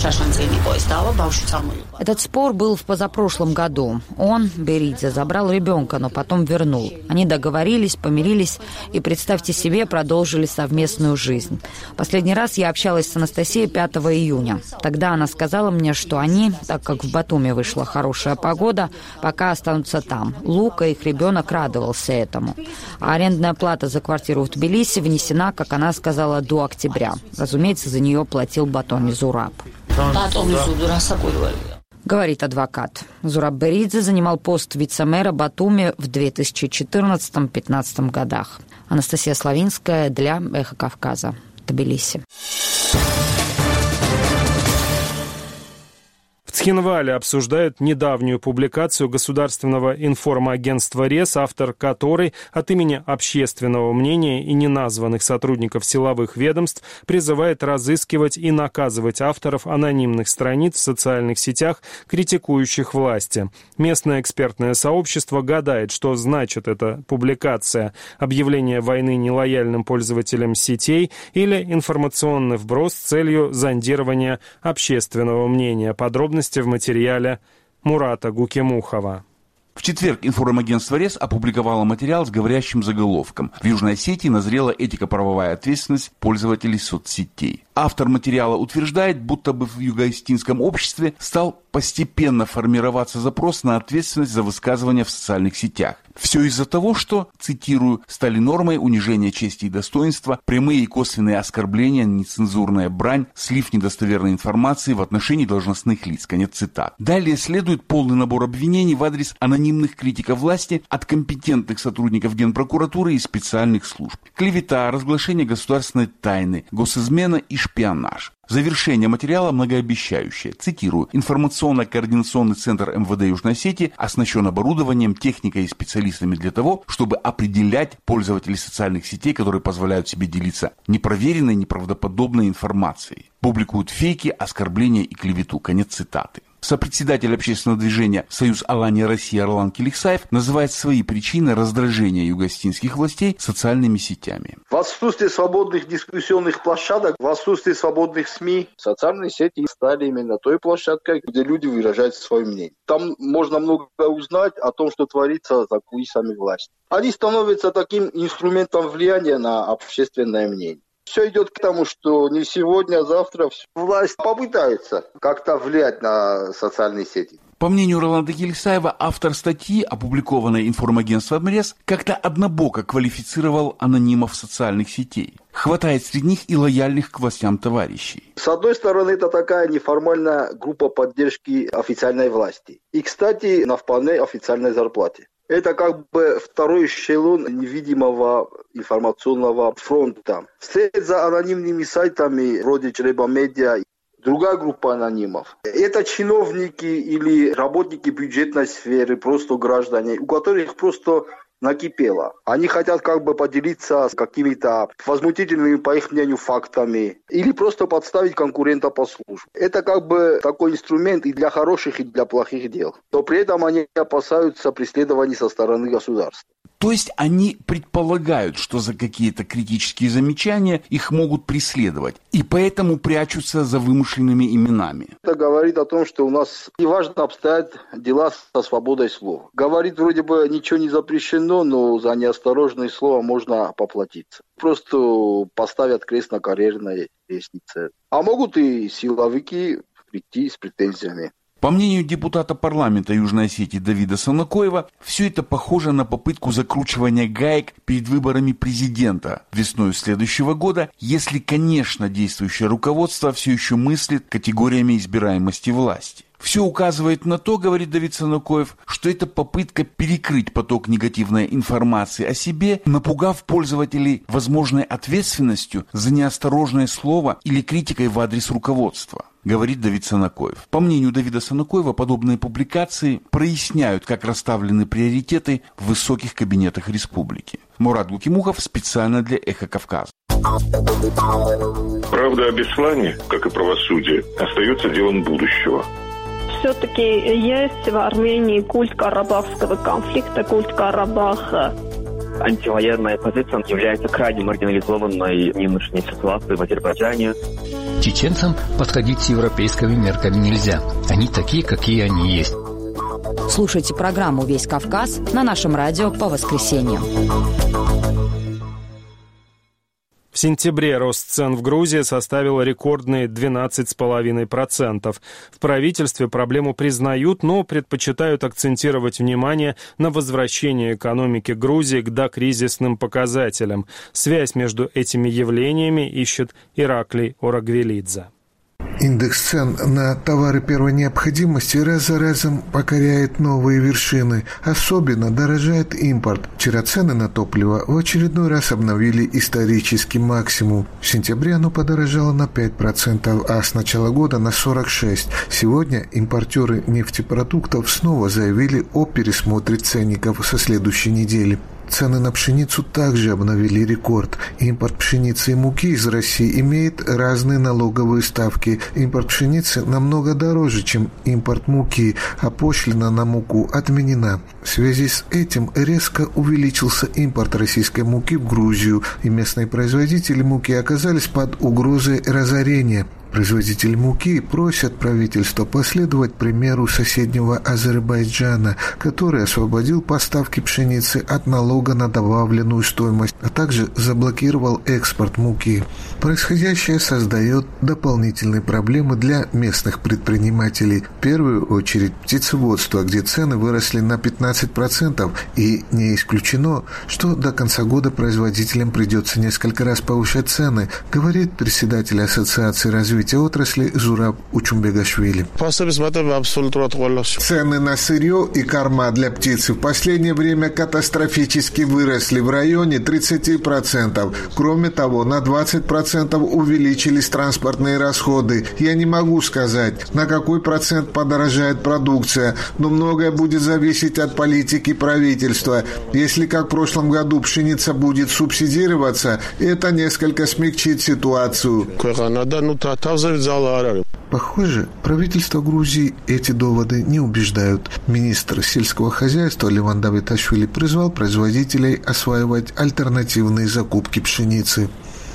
Этот спор был в позапрошлом году. Он, Беридзе, забрал ребенка, но потом вернул. Они договорились, помирились и, представьте себе, продолжили совместную жизнь. Последний раз я общалась с Анастасией 5 июня. Тогда она сказала мне, что они, так как в Батуми вышла хорошая погода, пока останутся там. Лука, их ребенок, радовался этому. А арендная плата за квартиру в Тбилиси внесена, как она сказала, до октября. Разумеется, за нее платил Батуми Зураб. Говорит адвокат. Зураб Беридзе занимал пост вице-мэра Батуми в 2014-2015 годах. Анастасия Славинская для «Эхо Кавказа», Тбилиси. В Цхинвале обсуждают недавнюю публикацию государственного информагентства РЕС, автор которой от имени общественного мнения и неназванных сотрудников силовых ведомств призывает разыскивать и наказывать авторов анонимных страниц в социальных сетях, критикующих власти. Местное экспертное сообщество гадает, что значит эта публикация: объявление войны нелояльным пользователям сетей или информационный вброс с целью зондирования общественного мнения. Подробности в материале Мурата Гукемухова. В четверг информагентство РЕС опубликовало материал с говорящим заголовком: «В Южной Осетии назрела этико-правовая ответственность пользователей соцсетей». Автор материала утверждает, будто бы в юго-осетинском обществе стал постепенно формироваться запрос на ответственность за высказывания в социальных сетях. Все из-за того, что, цитирую, стали нормой унижение чести и достоинства, прямые и косвенные оскорбления, нецензурная брань, слив недостоверной информации в отношении должностных лиц. Конец цитат. Далее следует полный набор обвинений в адрес анонимных критиков власти от компетентных сотрудников Генпрокуратуры и специальных служб. Клевета, разглашение государственной тайны, госизмена и шпионаж. Завершение материала многообещающее. Цитирую. Информационно-координационный центр МВД Южной Осетии оснащен оборудованием, техникой и специалистами для того, чтобы определять пользователей социальных сетей, которые позволяют себе делиться непроверенной, неправдоподобной информацией. Публикуют фейки, оскорбления и клевету. Конец цитаты. Сопредседатель общественного движения «Союз Алания России» Орлан Келиксаев называет свои причины раздражения югоостинских властей социальными сетями. В отсутствии свободных дискуссионных площадок, в отсутствии свободных СМИ, социальные сети стали именно той площадкой, где люди выражают свое мнение. Там можно много узнать о том, что творится за кулисами власти. Они становятся таким инструментом влияния на общественное мнение. Все идет к тому, что не сегодня, а завтра власть попытается как-то влиять на социальные сети. По мнению Роланда Келиксаева, автор статьи, опубликованной информагентством МРЕС, как-то однобоко квалифицировал анонимов социальных сетей. Хватает среди них и лояльных к властям товарищей. С одной стороны, это такая неформальная группа поддержки официальной власти. И, кстати, на вполне официальной зарплате. Это как бы второй эшелон невидимого информационного фронта. Вслед за анонимными сайтами вроде Череба Медиа, другая группа анонимов. Это чиновники или работники бюджетной сферы, просто граждане, у которых просто накипело. Они хотят как бы поделиться с какими-то возмутительными, по их мнению, фактами или просто подставить конкурента по службе. Это как бы такой инструмент и для хороших, и для плохих дел. Но при этом они опасаются преследований со стороны государства. То есть они предполагают, что за какие-то критические замечания их могут преследовать, и поэтому прячутся за вымышленными именами. Это говорит о том, что у нас неважно обстоят дела со свободой слова. Говорит, вроде бы ничего не запрещено, но за неосторожное слово можно поплатиться. Просто поставят крест на карьерной лестнице. А могут и силовики прийти с претензиями. По мнению депутата парламента Южной Осетии Давида Санакоева, все это похоже на попытку закручивания гаек перед выборами президента весной следующего года, если, конечно, действующее руководство все еще мыслит категориями избираемости власти. Все указывает на то, говорит Давид Санакоев, что это попытка перекрыть поток негативной информации о себе, напугав пользователей возможной ответственностью за неосторожное слово или критикой в адрес руководства, говорит Давид Санакоев. По мнению Давида Санакоева, подобные публикации проясняют, как расставлены приоритеты в высоких кабинетах республики. Мурат Гукимухов специально для «Эхо Кавказа». Правда о Беслане, как и правосудие, остается делом будущего. Все-таки есть в Армении культ карабахского конфликта, культ Карабаха. Антивоенная позиция является крайне маргинализованной в нынешней ситуации в Азербайджане. Чеченцам подходить с европейскими мерками нельзя. Они такие, какие они есть. Слушайте программу «Весь Кавказ» на нашем радио по воскресеньям. В сентябре рост цен в Грузии составил рекордные 12,5%. В правительстве проблему признают, но предпочитают акцентировать внимание на возвращении экономики Грузии к докризисным показателям. Связь между этими явлениями ищет Ираклий Орагвелидзе. Индекс цен на товары первой необходимости раз за разом покоряет новые вершины. Особенно дорожает импорт. Вчера цены на топливо в очередной раз обновили исторический максимум. В сентябре оно подорожало на 5%, а с начала года на 46%. Сегодня импортеры нефтепродуктов снова заявили о пересмотре ценников со следующей недели. Цены на пшеницу также обновили рекорд. Импорт пшеницы и муки из России имеет разные налоговые ставки. Импорт пшеницы намного дороже, чем импорт муки, а пошлина на муку отменена. В связи с этим резко увеличился импорт российской муки в Грузию, и местные производители муки оказались под угрозой разорения. Производители муки просят правительство последовать примеру соседнего Азербайджана, который освободил поставки пшеницы от налога на добавленную стоимость, а также заблокировал экспорт муки. Происходящее создает дополнительные проблемы для местных предпринимателей. В первую очередь птицеводство, где цены выросли на 15%, и не исключено, что до конца года производителям придется несколько раз повышать цены, говорит председатель Ассоциации развития развития отрасли Зураб Учумбегашвили. Цены на сырье и корма для птицы в последнее время катастрофически выросли в районе 30%. Кроме того, на 20% увеличились транспортные расходы. Я не могу сказать, на какой процент подорожает продукция, но многое будет зависеть от политики правительства. Если, как в прошлом году, пшеница будет субсидироваться, это несколько смягчит ситуацию. Похоже, правительство Грузии эти доводы не убеждают. Министр сельского хозяйства Леван Давиташвили призвал производителей осваивать альтернативные закупки пшеницы.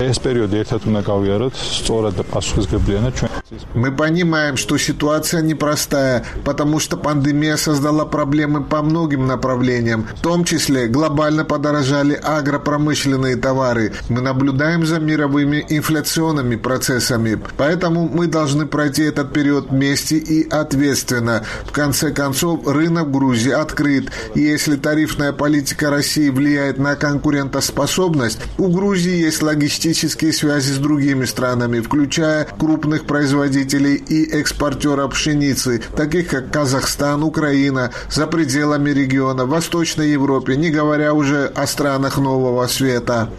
Мы понимаем, что ситуация непростая, потому что пандемия создала проблемы по многим направлениям. В том числе глобально подорожали агропромышленные товары. Мы наблюдаем за мировыми инфляционными процессами. Поэтому мы должны пройти этот период вместе и ответственно. В конце концов, рынок Грузии открыт. И если тарифная политика России влияет на конкурентоспособность, у Грузии есть логистические связи с другими странами, включая крупных производителей и экспортеров пшеницы, таких как Казахстан, Украина, за пределами региона, в Восточной Европе, не говоря уже о странах Нового Света.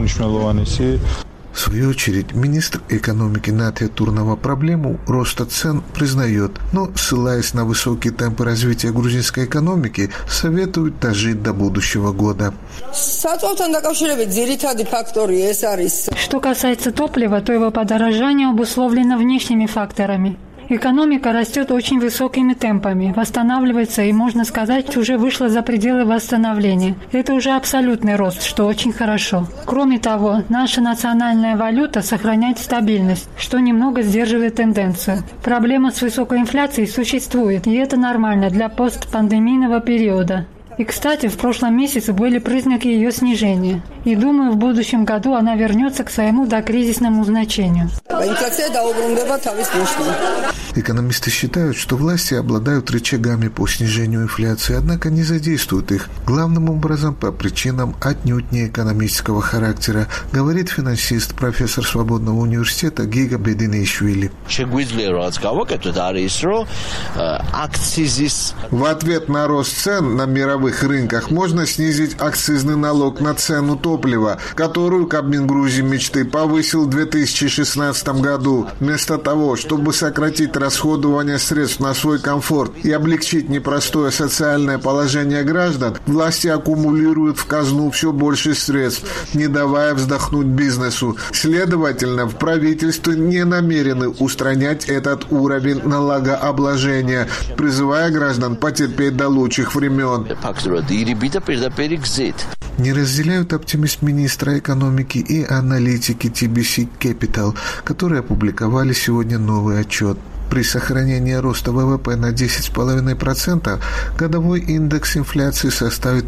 В свою очередь, министр экономики Натия Турнова проблему роста цен признает, но, ссылаясь на высокие темпы развития грузинской экономики, советует дожить до будущего года. Что касается топлива, то его подорожание обусловлено внешними факторами. Экономика растет очень высокими темпами, восстанавливается и, можно сказать, уже вышла за пределы восстановления. Это уже абсолютный рост, что очень хорошо. Кроме того, наша национальная валюта сохраняет стабильность, что немного сдерживает тенденцию. Проблема с высокой инфляцией существует, и это нормально для постпандемийного периода. И, кстати, в прошлом месяце были признаки ее снижения. И думаю, в будущем году она вернется к своему докризисному значению. Экономисты считают, что власти обладают рычагами по снижению инфляции, однако не задействуют их, главным образом по причинам отнюдь не экономического характера, говорит финансист, профессор Свободного университета Гига Бединишвили. В ответ на рост цен на мировых рынках можно снизить акцизный налог на цену топлива, которую Кабмин Грузии мечты повысил в 2016 году. Вместо того, чтобы сократить расходование средств на свой комфорт и облегчить непростое социальное положение граждан, власти аккумулируют в казну все больше средств, не давая вздохнуть бизнесу. Следовательно, в правительстве не намерены устранять этот уровень налогообложения, призывая граждан потерпеть до лучших времен. Не разделяют оптимизм министра экономики и аналитики TBC Capital, которые опубликовали сегодня новый отчет. При сохранении роста ВВП на 10,5% годовой индекс инфляции составит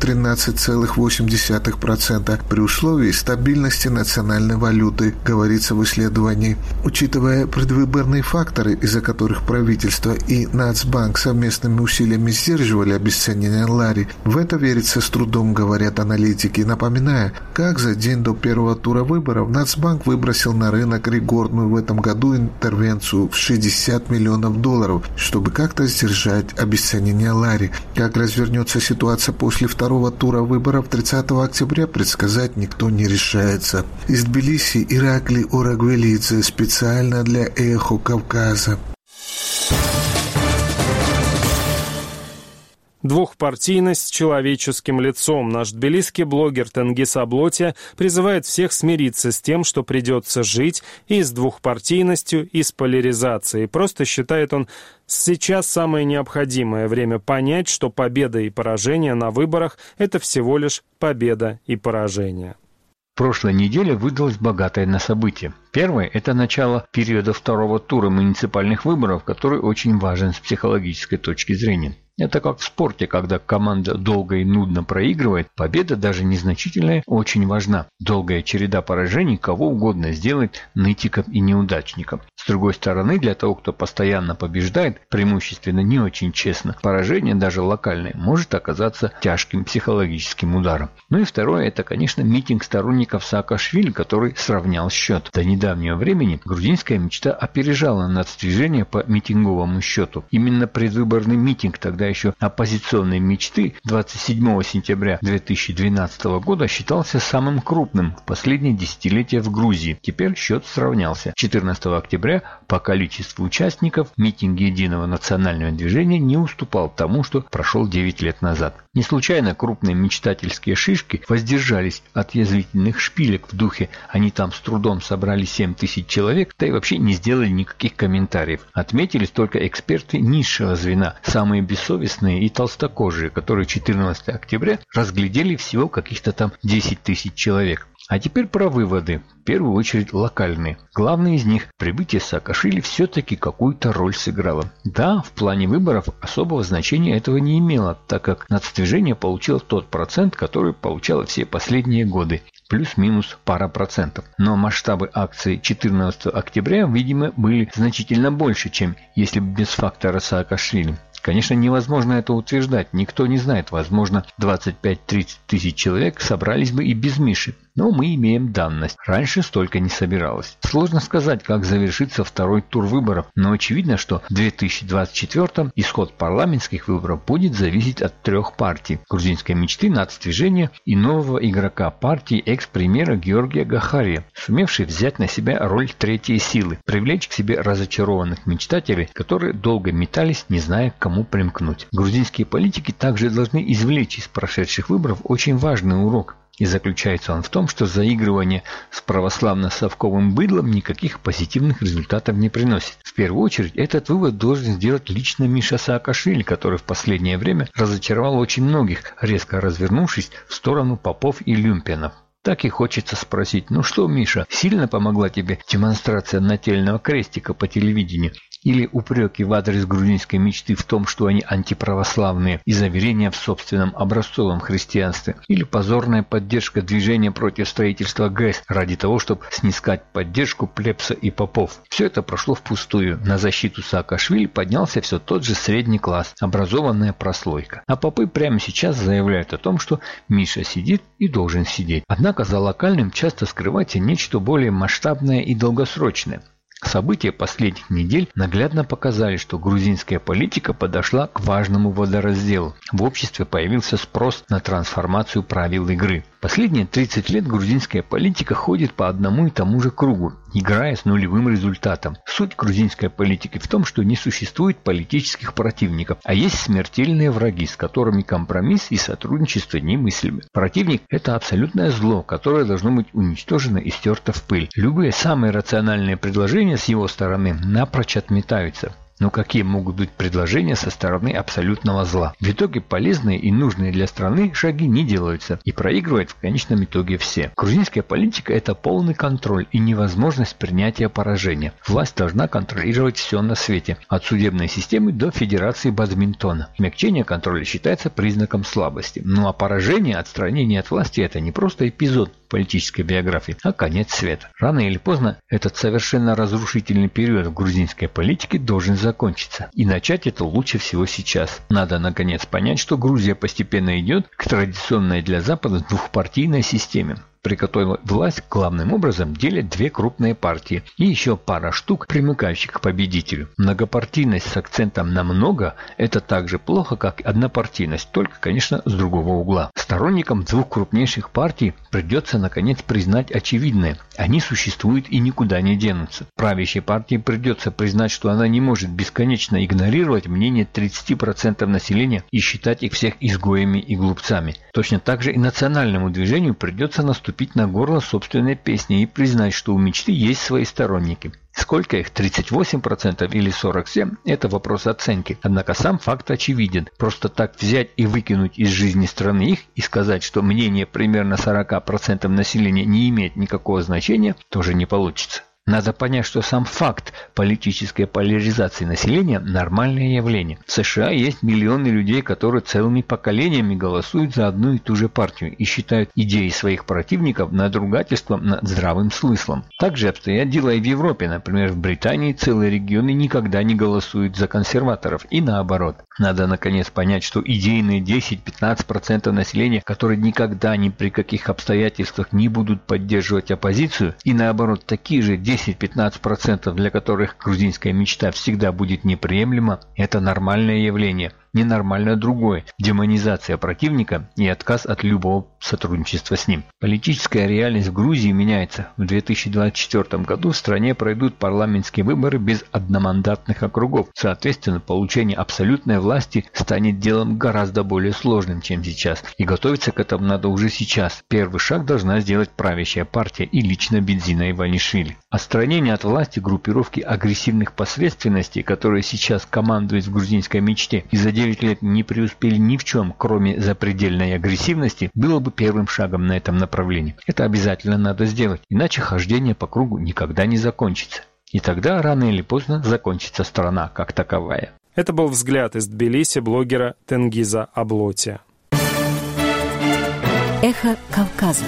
13,8% при условии стабильности национальной валюты, говорится в исследовании. Учитывая предвыборные факторы, из-за которых правительство и Нацбанк совместными усилиями сдерживали обесценивание лари, в это верится с трудом, говорят аналитики, напоминая, как за день до первого тура выборов Нацбанк выбросил на рынок рекордную в этом году интервенцию в $60 миллионов, чтобы как-то сдержать обесценивание лари. Как развернется ситуация после второго тура выборов 30 октября, предсказать никто не решается. Из Тбилиси Иракли Орагвелидзе специально для «Эхо Кавказа». Двухпартийность с человеческим лицом. Наш тбилисский блогер Тенгиз Аблоти призывает всех смириться с тем, что придется жить и с двухпартийностью, и с поляризацией. Просто считает он, сейчас самое необходимое время понять, что победа и поражение на выборах – это всего лишь победа и поражение. Прошлая неделя выдалась богатой на события. Первое – это начало периода второго тура муниципальных выборов, который очень важен с психологической точки зрения. Это как в спорте, когда команда долго и нудно проигрывает, победа, даже незначительная, очень важна. Долгая череда поражений кого угодно сделает нытиком и неудачником. С другой стороны, для того, кто постоянно побеждает, преимущественно не очень честно, поражение, даже локальное, может оказаться тяжким психологическим ударом. Ну и второе – это, конечно, митинг сторонников Саакашвили, который сравнял счет. До недавно недавнего времени грузинская мечта опережала нацдвижение по митинговому счету. Именно предвыборный митинг тогда еще оппозиционной мечты 27 сентября 2012 года считался самым крупным в последние десятилетия в Грузии. Теперь счет сравнялся. 14 октября по количеству участников митинг Единого национального движения не уступал тому, что прошел 9 лет назад. Не случайно крупные мечтательские шишки воздержались от язвительных шпилек в духе «они там с трудом собрали 7 тысяч человек», да и вообще не сделали никаких комментариев. Отметились только эксперты низшего звена, самые бессовестные и толстокожие, которые 14 октября разглядели всего каких-то там 10 тысяч человек. А теперь про выводы, в первую очередь локальные. Главное из них – прибытие Саакашвили все-таки какую-то роль сыграло. Да, в плане выборов особого значения этого не имело, так как нацдвижение получило тот процент, который получало все последние годы, плюс-минус пара процентов. Но масштабы акций 14 октября, видимо, были значительно больше, чем если бы без фактора Саакашвили. Конечно, невозможно это утверждать, никто не знает, возможно, 25-30 тысяч человек собрались бы и без Миши. Но мы имеем данность. Раньше столько не собиралось. Сложно сказать, как завершится второй тур выборов, но очевидно, что в 2024 исход парламентских выборов будет зависеть от 3 партий: грузинской мечты, нацдвижения и нового игрока партии экс-премьера Георгия Гахария, сумевший взять на себя роль третьей силы, привлечь к себе разочарованных мечтателей, которые долго метались, не зная, к кому примкнуть. Грузинские политики также должны извлечь из прошедших выборов очень важный урок. И заключается он в том, что заигрывание с православно-совковым быдлом никаких позитивных результатов не приносит. В первую очередь, этот вывод должен сделать лично Миша Саакашвили, который в последнее время разочаровал очень многих, резко развернувшись в сторону попов и люмпенов. Так и хочется спросить: ну что, Миша, сильно помогла тебе демонстрация нательного крестика по телевидению? Или упреки в адрес грузинской мечты в том, что они антиправославные, и заверения в собственном образцовом христианстве? Или позорная поддержка движения против строительства ГЭС ради того, чтобы снискать поддержку плебса и попов? Все это прошло впустую. На защиту Саакашвили поднялся все тот же средний класс, образованная прослойка. А попы прямо сейчас заявляют о том, что Миша сидит и должен сидеть. Однако за локальным часто скрывается нечто более масштабное и долгосрочное. События последних недель наглядно показали, что грузинская политика подошла к важному водоразделу. В обществе появился спрос на трансформацию правил игры. Последние 30 лет грузинская политика ходит по одному и тому же кругу, играя с нулевым результатом. Суть грузинской политики в том, что не существует политических противников, а есть смертельные враги, с которыми компромисс и сотрудничество немыслимы. Противник – это абсолютное зло, которое должно быть уничтожено и стерто в пыль. Любые самые рациональные предложения с его стороны напрочь отметаются. Но какие могут быть предложения со стороны абсолютного зла? В итоге полезные и нужные для страны шаги не делаются, и проигрывают в конечном итоге все. Грузинская политика – это полный контроль и невозможность принятия поражения. Власть должна контролировать все на свете, от судебной системы до федерации бадминтона. Смягчение контроля считается признаком слабости. Ну а поражение, отстранение от власти – это не просто эпизод политической биографии, а конец света. Рано или поздно этот совершенно разрушительный период в грузинской политике должен закончиться. И начать это лучше всего сейчас. Надо наконец понять, что Грузия постепенно идет к традиционной для Запада двухпартийной системе, при которой власть главным образом делят 2 крупные партии и еще пара штук, примыкающих к победителю. Многопартийность с акцентом на много – это так же плохо, как однопартийность, только, конечно, с другого угла. Сторонникам 2 крупнейших партий придется наконец признать очевидное – они существуют и никуда не денутся. Правящей партии придется признать, что она не может бесконечно игнорировать мнение 30% населения и считать их всех изгоями и глупцами. Точно так же и национальному движению придется наступить на горло собственной песни и признать, что у мечты есть свои сторонники. Сколько их, 38% или 47%, это вопрос оценки. Однако сам факт очевиден. Просто так взять и выкинуть из жизни страны их и сказать, что мнение примерно 40% населения не имеет никакого значения, тоже не получится. Надо понять, что сам факт политической поляризации населения – нормальное явление. В США есть миллионы людей, которые целыми поколениями голосуют за одну и ту же партию и считают идеи своих противников надругательством над здравым смыслом. Также обстоят дела и в Европе. Например, в Британии целые регионы никогда не голосуют за консерваторов и наоборот. Надо наконец понять, что идейные 10-15% населения, которые никогда ни при каких обстоятельствах не будут поддерживать оппозицию, и наоборот такие же 10-15%, для которых грузинская мечта всегда будет неприемлема, это нормальное явление. Ненормально другое – демонизация противника и отказ от любого сотрудничества с ним. Политическая реальность в Грузии меняется. В 2024 году в стране пройдут парламентские выборы без одномандатных округов. Соответственно, получение абсолютной власти станет делом гораздо более сложным, чем сейчас. И готовиться к этому надо уже сейчас. Первый шаг должна сделать правящая партия и лично Бензина Иванишвили. Отстранение от власти группировки агрессивных посредственностей, которые сейчас командуют в грузинской мечте, и за 9 лет не преуспели ни в чем, кроме запредельной агрессивности, было бы первым шагом на этом направлении. Это обязательно надо сделать, иначе хождение по кругу никогда не закончится. И тогда рано или поздно закончится страна как таковая. Это был взгляд из Тбилиси блогера Тенгиза Аблоти. Эхо Кавказа.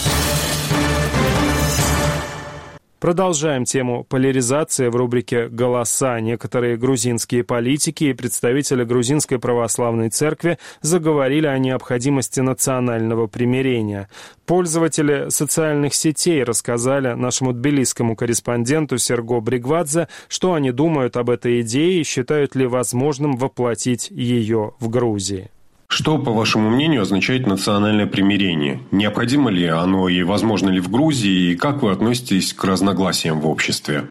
Продолжаем тему поляризации в рубрике «Голоса». Некоторые грузинские политики и представители Грузинской православной церкви заговорили о необходимости национального примирения. Пользователи социальных сетей рассказали нашему тбилисскому корреспонденту Серго Бригвадзе, что они думают об этой идее и считают ли возможным воплотить ее в Грузии. Что, по вашему мнению, означает национальное примирение? Необходимо ли оно и возможно ли в Грузии? И как вы относитесь к разногласиям в обществе?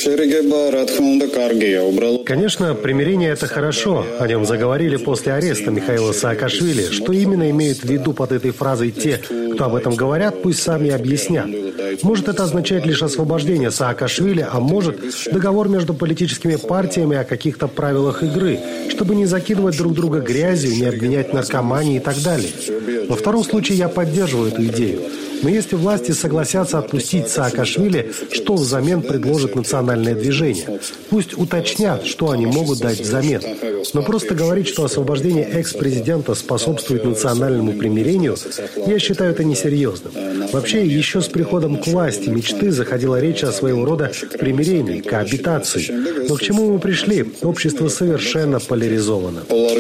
Конечно, примирение – это хорошо. О нем заговорили после ареста Михаила Саакашвили. Что именно имеют в виду под этой фразой те, кто об этом говорят, пусть сами объяснят. Может, это означает лишь освобождение Саакашвили, а может, договор между политическими партиями о каких-то правилах игры, чтобы не закидывать друг друга грязью, не обвинять в наркомании и так далее. Во втором случае я поддерживаю эту идею. Но если власти согласятся отпустить Саакашвили, что взамен предложит национальное движение? Пусть уточнят, что они могут дать взамен. Но просто говорить, что освобождение экс-президента способствует национальному примирению, я считаю это несерьезным. Вообще, еще с приходом к власти мечты заходила речь о своего рода примирении, коабитации. Но к чему мы пришли? Общество совершенно поляризовано.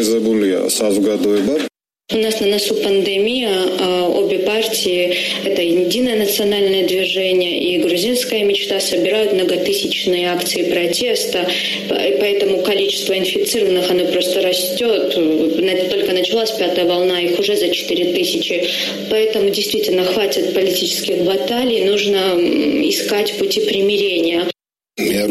У нас на носу пандемия, обе партии, это единое национальное движение и грузинская мечта собирают многотысячные акции протеста, поэтому количество инфицированных, оно просто растет. Только началась 5-я волна, их уже за 4000. Поэтому действительно хватит политических баталий, нужно искать пути примирения. Я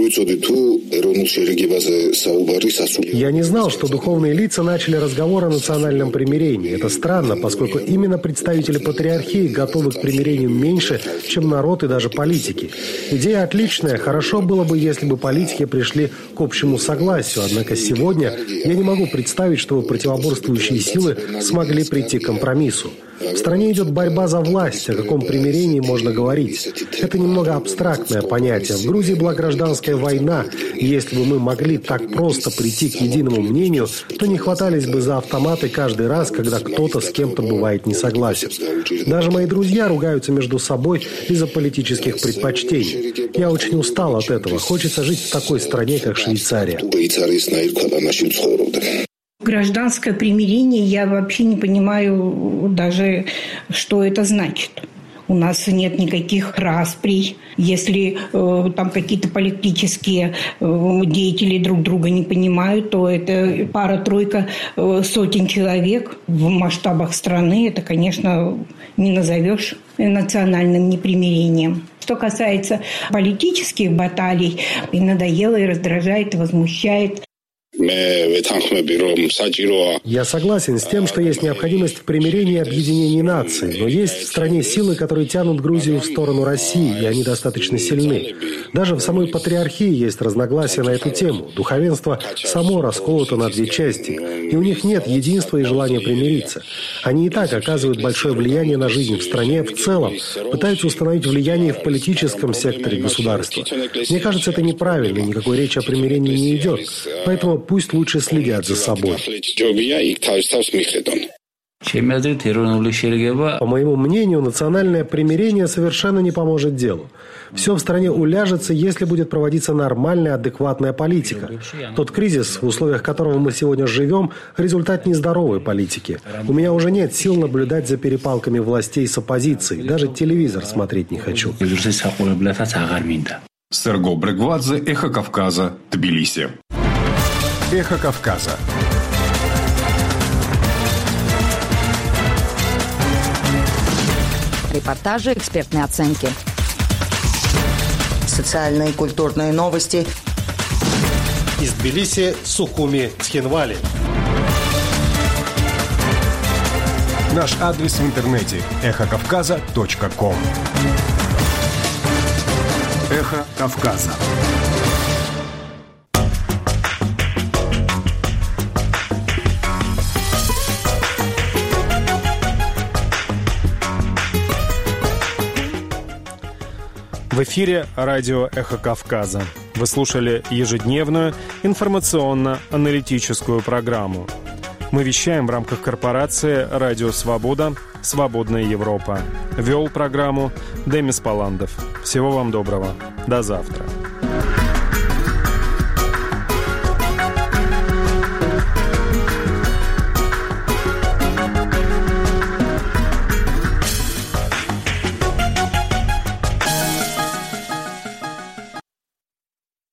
не знал, что духовные лица начали разговор о национальном примирении. Это странно, поскольку именно представители патриархии готовы к примирению меньше, чем народ и даже политики. Идея отличная. Хорошо было бы, если бы политики пришли к общему согласию. Однако сегодня я не могу представить, чтобы противоборствующие силы смогли прийти к компромиссу. В стране идет борьба за власть. О каком примирении можно говорить? Это немного абстрактное понятие. В Грузии была гражданская война, и если бы мы могли так просто прийти к единому мнению, то не хватались бы за автоматы каждый раз, когда кто-то с кем-то бывает не согласен. Даже мои друзья ругаются между собой из-за политических предпочтений. Я очень устал от этого. Хочется жить в такой стране, как Швейцария. Гражданское примирение, я вообще не понимаю даже, что это значит. У нас нет никаких расприй. Если там какие-то политические деятели друг друга не понимают, то это пара-тройка сотен человек в масштабах страны. Это, конечно, не назовешь национальным непримирением. Что касается политических баталий, и надоело, и раздражает, и возмущает. Я согласен с тем, что есть необходимость в примирении и объединении наций, но есть в стране силы, которые тянут Грузию в сторону России, и они достаточно сильны. Даже в самой патриархии есть разногласия на эту тему. Духовенство само расколото на две части, и у них нет единства и желания примириться. Они и так оказывают большое влияние на жизнь в стране в целом, пытаются установить влияние в политическом секторе государства. Мне кажется, это неправильно, никакой речи о примирении не идет. Поэтому пусть лучше следят за собой. По моему мнению, национальное примирение совершенно не поможет делу. Все в стране уляжется, если будет проводиться нормальная, адекватная политика. Тот кризис, в условиях которого мы сегодня живем, результат нездоровой политики. У меня уже нет сил наблюдать за перепалками властей с оппозицией. Даже телевизор смотреть не хочу. Серго Брегвадзе, Эхо Кавказа, Тбилиси. Эхо Кавказа. Репортажи, экспертные оценки. Социальные и культурные новости. Из Тбилиси, Сухуми, Цхинвали. Наш адрес в интернете – эхокавказа.ком. Эхо Кавказа. В эфире радио «Эхо Кавказа». Вы слушали ежедневную информационно-аналитическую программу. Мы вещаем в рамках корпорации «Радио Свобода. Свободная Европа». Вел программу Демис Паландов. Всего вам доброго. До завтра.